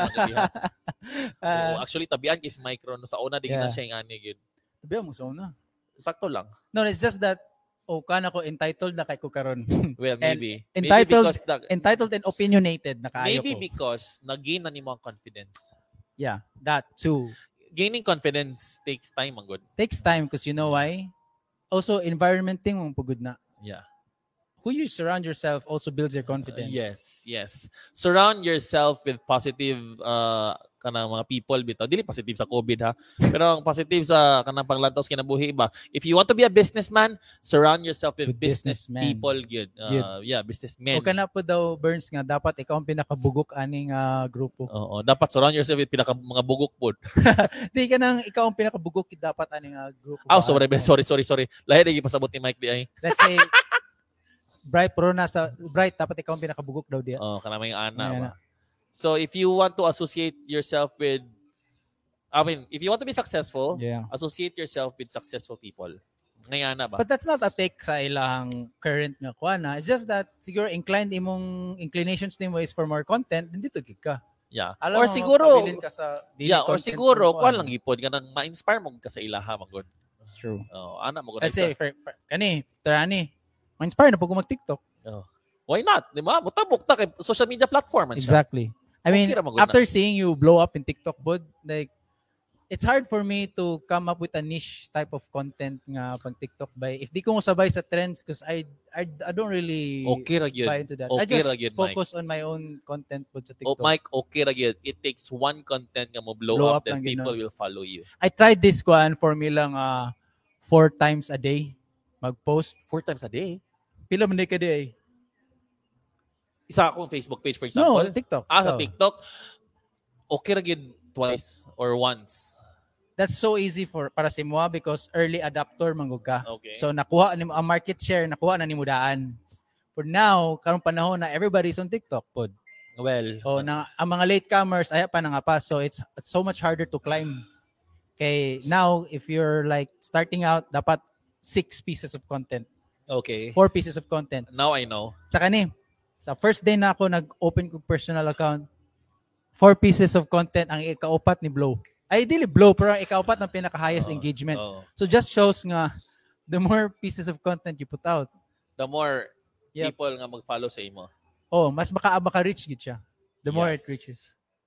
actually tabian kay si micro no sa una di na Yeah. siya ingani gid. Sabi mo so na. Sakto lang. No, it's just that kana ko entitled na kay ko karon. Well, And maybe. entitled- maybe because Entitled and opinionated na kaayo maybe ko. because nag-gain na nimo ang confidence. Yeah, that too. Gaining confidence takes time, ang good. Takes time because you know why? Also, environment thing mong pagod na. Yeah. Who you surround yourself also builds your confidence. Yes. Surround yourself with positive kanang mga people bitaw. Dili positive sa COVID ha. Pero ang positive sa kanang panglantaw sa kinabuhi ba. If you want to be a businessman, surround yourself with With business businessmen. people good. Yeah, businessmen. O kana po daw, Burns, nga dapat ikaw ang pinakabugok aning grupo. Oo, dapat surround yourself with mga bugok pod. Di ka nang ikaw ang pinakabugok dapat aning grupo. Oh, sorry. Lahi di pasabot ni Mike di ay. Let's say, Bright, pero nasa Bright, dapat ikaw ang pinakabugok daw diya. Oh, kana may ana. May ba. So if you want to associate yourself with if you want to be successful, Yeah. associate yourself with successful people. Ngayon na ba? But that's not a take sa ilang current nga kuana. It's just that siguro inclinations nimo is for more content, dito gid ka. Yeah. Alam Or mo, siguro, pabilin ka sa daily or content siguro, mo, kuan kuana. lang gipod ka nang ma-inspire mo ka sa ilaha, magod. That's true. Oh, ana mo Let's say, Tarani, ma-inspire na po kung mag-TikTok. Why not? Di ba? Mutabok ta kay social media platform man siya. Exactly. I mean, Okay ra magud na. after seeing you blow up in TikTok, bud, like, it's hard for me to come up with a niche type of content nga pag TikTok by if di ko mo sabay sa trends because I don't really Okay ra gyud. buy into that. I Okay just ra gyud, Mike. focus on my own content bud sa Oh, TikTok. Mike, okay ra gyud. It takes one content nga mo blow Blow up, up then lang gyud, people no? will follow you. I tried this formula nga 4 times a day mag-post. 4 times a day. Pila man day ka day? Isa akong Facebook page for No, example. TikTok. Sa Oh. TikTok. Okay ra gyud twice or once. That's so easy para sa mo because early adapter manggug ka. Okay. So nakuha ni ang market share, nakuha na ni mo daan. For now, karong panahon na everybody's on TikTok pod. Well, O na ang mga latecomers ay pa na nga pa. So it's so much harder to climb. Okay, now if you're like starting out, dapat 6 pieces of content, okay. 4 pieces of content. Now I know. Sa sa first day na ako nag-open kong personal account, 4 pieces of content ang ikaupat ni Blow. Ay, dili Blow, pero ang ikaupat ng pinaka-highest engagement. Oh. So just shows nga, the more pieces of content you put out, The more Yep. people nga mag-follow sa imo. mas maka-reach gid siya. The more it Yes. reaches.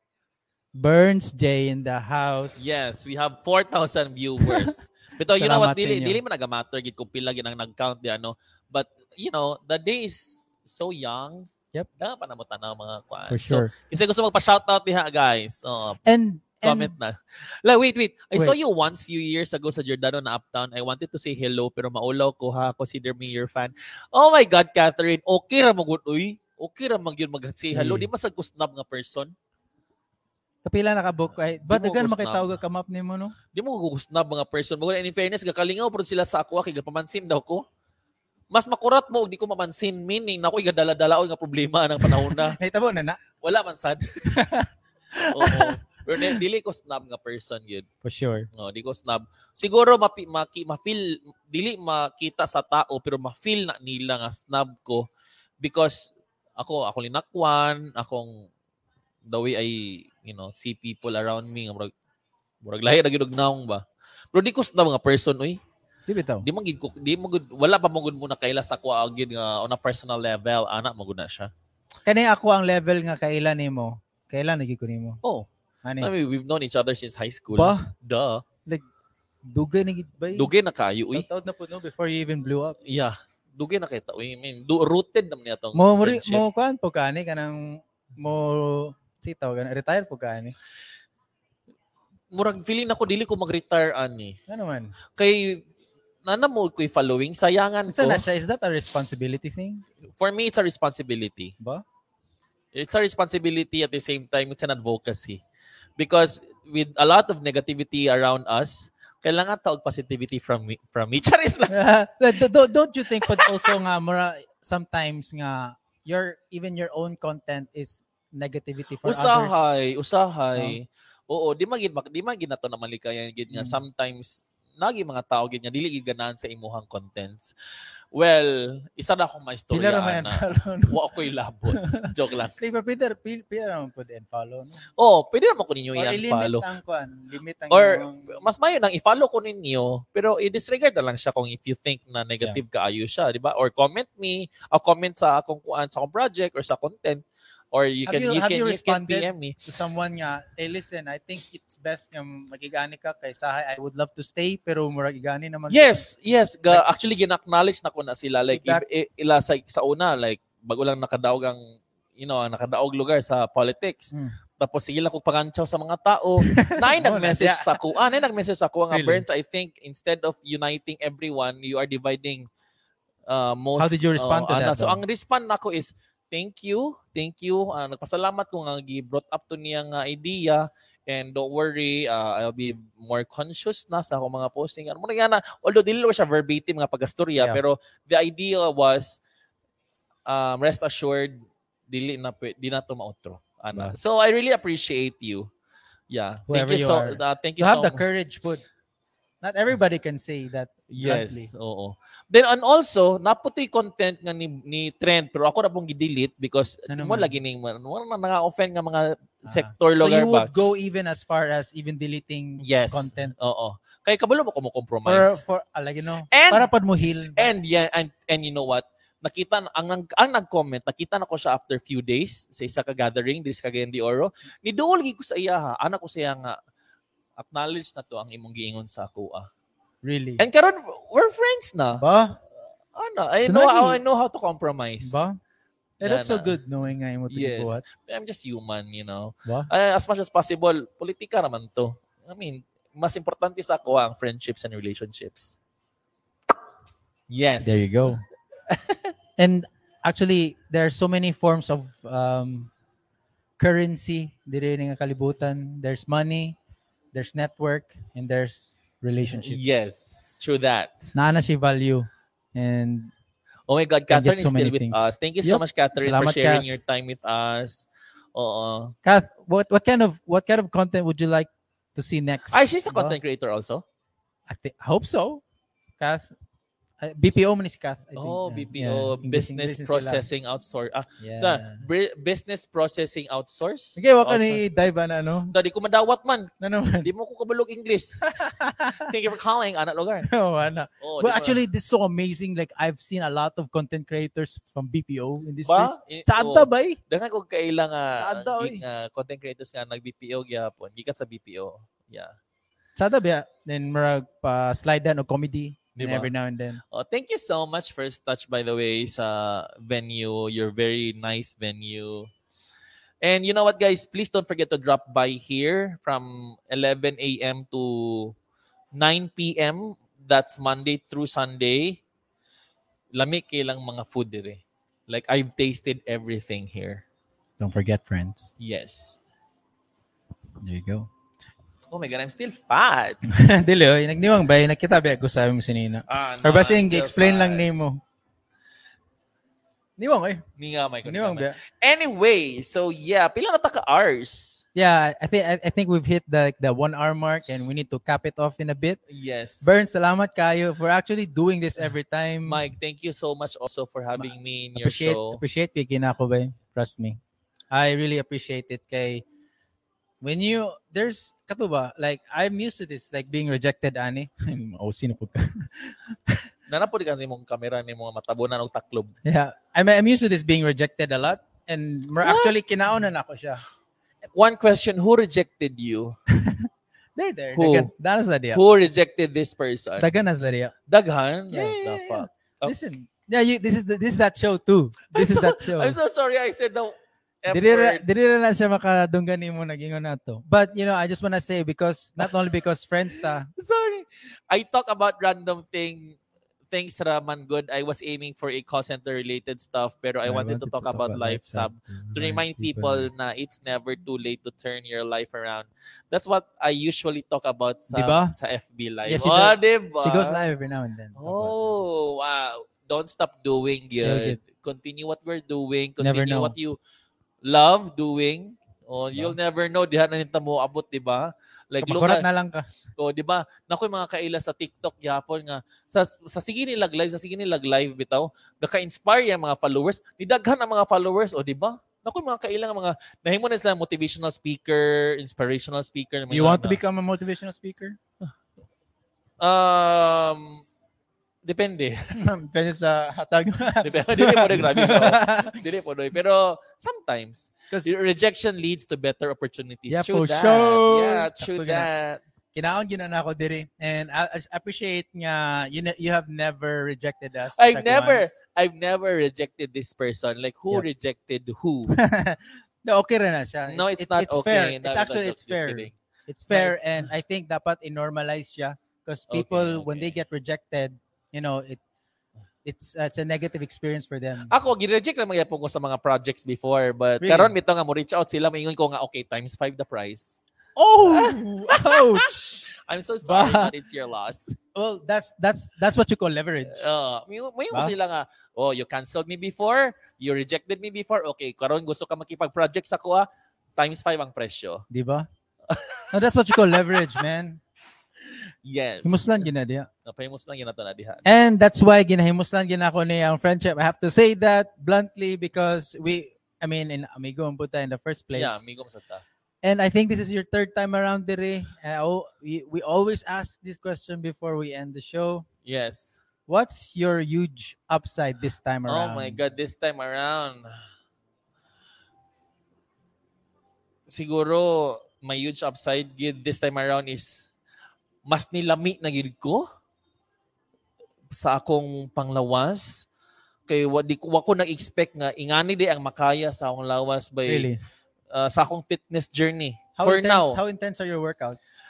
Burns J in the house. Yes, we have 4,000 viewers. But you know what, Salamat sa inyo. dili man nagamatter gid kung pila gid ang nag-count di ano. But you know, the day is so young. Yep. Dapat pa na mo tanaw mga kuan. For sure. So, kasi gusto magpa-shoutout diha, guys. And Comment na. Like, wait. I Wait. saw you once few years ago sa Giordano na Uptown. I wanted to say hello pero maulaw ko ha. Consider me your fan. Oh my God, Catherine. Okay ra magud uy. Okay ra mag yun mag-say hello. Di masag kusnab nga person. kapila nakabook ay Di but mo dagan gusto makitawag na. ka map nimo no. Di mo kusnab mga person. Magod in fairness gakalingaw pero sila sa ako kay gapamansin daw ko. Mas makurat mo og di ko mamansin meaning nako igadala-dalaon nga problema ng panahon na. Nahitabo na. Wala man sad. Oo. Pero dili ko snob nga person yun. For sure. No, di ko snob. Siguro ma-feel dili makita sa tao pero ma-feel na nila nga snob ko because ako linakwan, akong the way I, see people around me, murag lahi na gyud naong ba. Pero di ko sa mga person, uy. Di bitaw. Wala pa mo gud muna kaila sa kuha gyud nga on a personal level, ana mo gud na siya. Kani ako ang level nga kailan nimo. Kailan nagig ko nimo? Oh. Ani? I mean, we've known each other since high school. Ba? Duh. Like dugay na gid ba? Dugay na kayo, uy. Taud na po no before you even blew up. Yeah. Dugay na kita, uy. I mean, rooted naman niya tong Mo friendship. kuan po kani kanang mo sitaw gan retire po kani. Murag feeling ako dili ko mag-retire ani. Ano man? Kay nana mo ko'y following, sayangan ko. Na siya, is that a responsibility thing? For me, it's a responsibility. Ba? It's a responsibility at the same time, it's an advocacy. Because with a lot of negativity around us, kailangan taog positivity from me. Charis lang. Don't you think but also nga sometimes nga even your own content is negativity for others? Usahay. Oo, di magid na to na malikayan gid nga sometimes nagi mga tao gid nga dili gid ganahan sa imuhang contents. Well, isa na akong maistorya na wa ko'y labot. Joke lang. Peter naman po din follow. No? Oh, pwede naman ko ninyo i-unfollow. Limit ang or mas mayo nang i-follow ko ninyo, pero i-disregard na lang siya kung if you think na negative kaayo siya, di ba? Or comment sa akong project or sa content. Or you can PM me. To someone nga, hey listen, I think it's best nga magigani ka kay Sahay. I would love to stay pero murag igani naman. Yes. Actually gina-acknowledge na ko na sila like ila sa una like bago lang nakadaog ang nakadaog lugar sa politics. Tapos sila ko pangantsaw sa mga tao. Nag-message sa ko. Nag-message sa ko nga really? Burns, I think instead of uniting everyone, you are dividing most. How did you respond to that? So ang respond nako is Thank you. Nagpasalamat ko nga gi-brought up to niya nga idea and don't worry, I'll be more conscious na sa akong mga posting. Although dili siya verbatim nga pagastorya, pero the idea was rest assured di na to mautro. So I really appreciate you. Yeah. Whoever thank you to have so the courage, put. Not everybody can say that. Yes, bluntly. oo. Then and also, naputoy content nga ni Trend pero ako na pong gidelete because mo lagi ning nanga-offend nga mga sector lugar ba. So you would go even as far as even deleting content. Oo. Kay kabalo mo ko mo compromise. For para pad mo heal. And you know what? Nakita ang nag-comment, nakita na ko siya after few days sa isa ka gathering diri sa Cagayan de Oro. Niduol gi ko sa iya ha. Anak ko siya nga acknowledge na to ang imong giingon sa ako. Really? And karon we're friends na. Ba? I know how to compromise. Ba? That's so good knowing nga imo yes. I'm just human, Ba? As much as possible, politika naman to. I mean, mas importante sa ako ang friendships and relationships. Yes. There you go. And actually, there are so many forms of currency diri nga kalibutan. There's money, there's network, and there's relationships. Yes, true that. Naana si value. And oh my God, Catherine is still with things. us. Thank you so much, Catherine, Salamat, for sharing Kath. your time with us. Kath, what kind of content would you like to see next? She's a content creator also. I hope so. Kath, BPO man si Kath. BPO, business processing outsource. Business processing outsource. Okay, waka ni dive na Dadi ko madawat man. Naman. Di mo ko kabalog English. Thank you for calling, anak lugar. Well, actually, this is so amazing. Like, I've seen a lot of content creators from BPO industries. Sada ba eh? Dangan ko kailang content creators nga nag-BPO gyapon. Gikan sa BPO. Yeah. Sada ba? Then, marag pa-slide dan o comedy. Diba? Every now and then. Thank you so much, First Touch, by the way, sa venue. Your very nice venue. And you know what, guys? Please don't forget to drop by here from 11 a.m. to 9 p.m. That's Monday through Sunday. Lamig kailang mga food dire. Like, I've tasted everything here. Don't forget, friends. Yes. There you go. Oh my God, I'm still fat. Dili, nagniwang ba? Nakita ba ko sabi mo sinina? No, or basta yung explain lang name mo? Niwang eh. Niwang ba? Anyway, so yeah, pila na taka hours. Yeah, I think we've hit the 1 hour mark and we need to cap it off in a bit. Yes. Burns, salamat kayo for actually doing this every time. Mike, thank you so much also for having me in your show. Appreciate pigin ako ba? Trust me. I really appreciate it kay when there's katuba like I'm used to this like being rejected ani. Sino po ka? Nanapod kasi mong kamera ni mga matabunan og taklob. Yeah. I'm used to this being rejected a lot and actually kinaonan ako siya. One question, who rejected you? There. Who? Danas na diya. Who rejected this person? Daganas na diya. Daghan? Yeah. The fuck? Oh. Listen. Yeah, this is that show too. This is that show. I'm so sorry I said the F word. Dili na siya makadunggan nimo nagingon nato. But I just wanna say because not only because friends ta. Sorry. I talk about random things raman good. I was aiming for a call center related stuff pero I wanted to talk about life sub to remind people na it's never too late to turn your life around. That's what I usually talk about sa FB Live. Yeah, diba? She goes live every now and then. Oh, wow. Don't stop doing good. Continue what we're doing. Continue what you love doing. Oh, you'll never know. Diha na nita mo abot, diba? Like Makurat na lang ka. Oh, diba? Nakoy mga kaila sa TikTok yapon nga sa sige nilag live bitaw, gaka-inspire yung mga followers. Nidaghan ang mga followers, oh, diba? Nakoy mga kaila nga mga nahimo na sila motivational speaker, inspirational speaker. You want to become a motivational speaker? Depende. Depende sa hatag. Dili po na grabe siya. Dili po na. Pero sometimes, rejection leads to better opportunities. Yeah, true for that. sure. Yeah, true that. Kinaon gina na ako diri. And I appreciate nga you have never rejected us. I've never rejected this person. Like who rejected who? No, okay rin na siya. No, it's not okay. Fair. It's fair. It's fair and I think dapat i-normalize siya because people when they get rejected, it's a negative experience for them. Ako, gi-reject lang magyapon ko sa mga projects before, but really? Karon mito nga mo reach out sila, maingon ko nga okay, times 5 the price. Oh, ouch. I'm so sorry, but it's your loss. Well, that's what you call leverage. Maingon sila nga, oh, you canceled me before, you rejected me before, okay, karon gusto ka makipag-project sa kuha, times 5 ang presyo. Di ba? No, that's what you call leverage, man. Yes. Himuslan gina diha. Napahimuslan gina to na diha. And that's why ginahimuslan gina ko ni ang friendship. I have to say that bluntly because in Amigo ang puta in the first place. Yeah, Amigo sa ta. And I think this is your third time around dire. We always ask this question before we end the show. Yes. What's your huge upside this time around? Oh my God, this time around. Siguro, my huge upside this time around is mas nilami na gid ko sa akong panglawas. Kay wako nag-expect nga ingani di ang makaya sa akong lawas by really? Sa akong fitness journey. How intense are your workouts?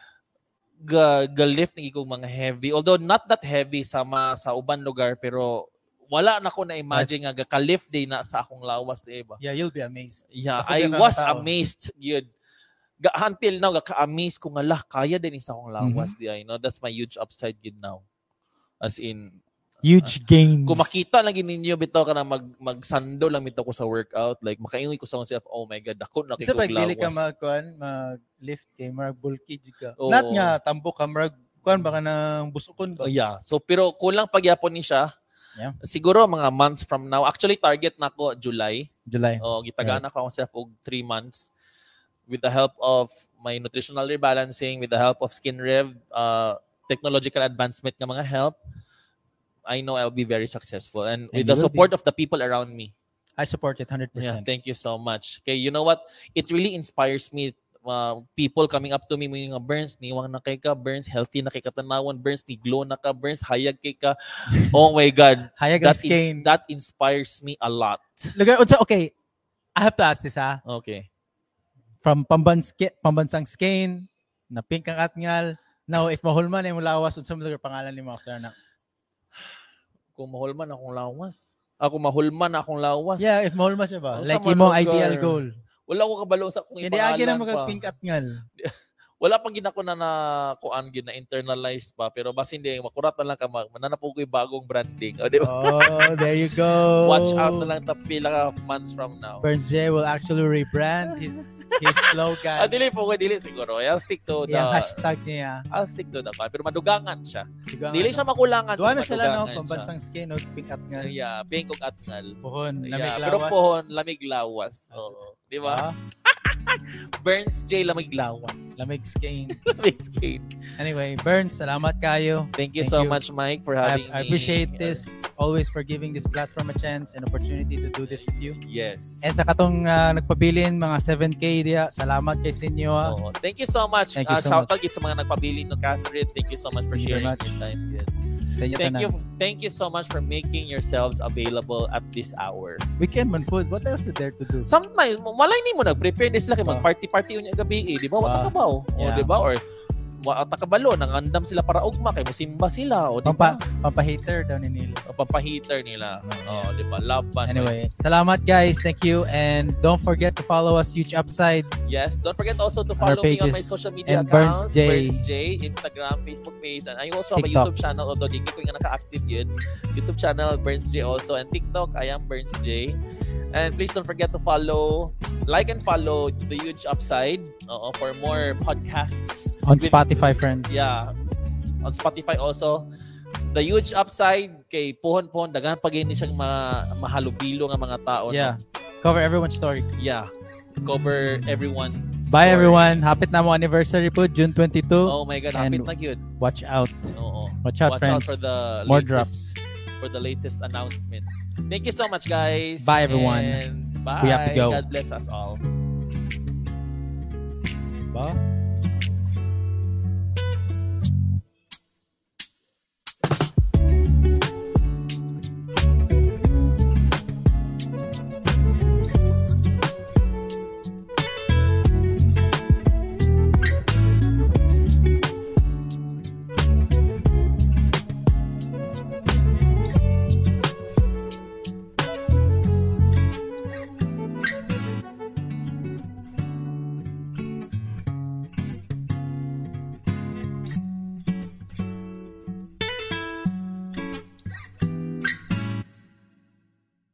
Lift na ikong mga heavy. Although not that heavy sa uban lugar pero wala na ko na imagine nga ka-lift day na sa akong lawas di ba? Yeah, you'll be amazed. Yeah, I was amazed yun. Until now, ka-amaze ko nga kaya din isa akong lawas di ay. That's my huge upside yun now. As in, huge gains. Kung makita lang ninyo, bitaw ka na magsando lang bitaw ko sa workout. Like, makaingoy ko sa self, oh my God, ako nakikog lawas. Isa pag dili ka mag-lift kay, mag-bulky ka. Oh. Not nga, tambo ka, baka nang busukon ba? Yeah. So, pero kulang pagyapon ni siya. Yeah. Siguro mga months from now. Actually, target na ko July. Oh, gitagaan ako self og 3 months. With the help of my nutritional rebalancing, with the help of Skin Rev, technological advancement ng mga help, I know I'll be very successful. And with the support of the people around me. I support it 100%. Yeah, thank you so much. Okay, you know what? It really inspires me. People coming up to me, mga Burns, niwang na kay ka, Burns, healthy na kay katanawan, Burns, ni glow na ka, Burns, hayag kay ka. Oh my God. Hayag ang skin. That inspires me a lot. Okay, I have to ask this, ha? Okay. From pambansang skin, na pink ang atngal. Now, if mahulman ay mulawas, unsa mo pangalan ni mo after na? Kung mahulman akong lawas. Ako mahulman akong lawas. Yeah, if mahulman siya ba? Like yung ideal goal. Wala ko kabalo sa kung ipangalan pa. Hindi agin na mag-pink atngal. Wala pang ginako na kuan gid na internalize pa pero bas hindi makurat na lang ka mananapugoy bagong branding. O, diba? Oh, there you go. Watch out na lang pila months from now. Burns J will actually rebrand his slogan. Dili siguro. I'll stick to the hashtag niya. I'll stick to the pero madugangan siya. Dili siya makulangan. Duha na sila pambansang skin o pink atngal. Yeah, pink ug atngal. Pohon, lamig lawas. Pero pohon, lamig lawas. Oo. Di ba? Ah, Burns J. Lamig Lawas. lamig skin. Lamig Skin. Anyway, Burns, salamat kayo. Thank you Thank so you. much, Mike, for I, having I me. appreciate this always for giving this platform a chance and opportunity to do this with you. Yes. And sa katong nagpabilin mga 7K diya, salamat kay sinyo. Oo. Thank you so much. Thank you so Shout much. out sa mga nagpabili no Catherine. Thank you so much for Thank you very sharing much. your time. Good. Thank you. Thank you so much for making yourselves available at this hour. Weekend man po. What else is there to do? Sometimes, malay ni mo nag-prepare din sila kay mag-party-party unya gabi, di ba? Wata ka ba? O, Yeah. di ba? Or wata ka balo, nangandam sila para ugma kay musimba sila, o di ba? Pampahater daw ni Nilo. O pampaheater nila. O, di ba? Love band. Anyway, salamat guys. Thank you. And don't forget to follow us, Huge Upside. Yes, don't forget also to On our follow me on my pages. social media And Burns accounts. J. Burns J, Instagram, Facebook page, and I also have a TikTok. YouTube channel, although di ko nga naka-active yun. YouTube channel, Burns J also, and TikTok, I am Burns J. And please don't forget to like and follow The Huge Upside for more podcasts. On Spotify, friends. Yeah, on Spotify also. The Huge Upside, kay Pohon-Pohon, daghan pag ni siyang mahalubilo nga mga tao. Yeah. Cover everyone's story. Yeah. Cover everyone's Bye story. everyone. Hapit na mo anniversary po, June 22. Oh my God, hapit And na yun. Watch out. Oo. Watch out, friends. for the More latest, for the latest announcement. Thank you so much, guys. Bye, everyone. And bye. We have to go. God bless us all. Ba?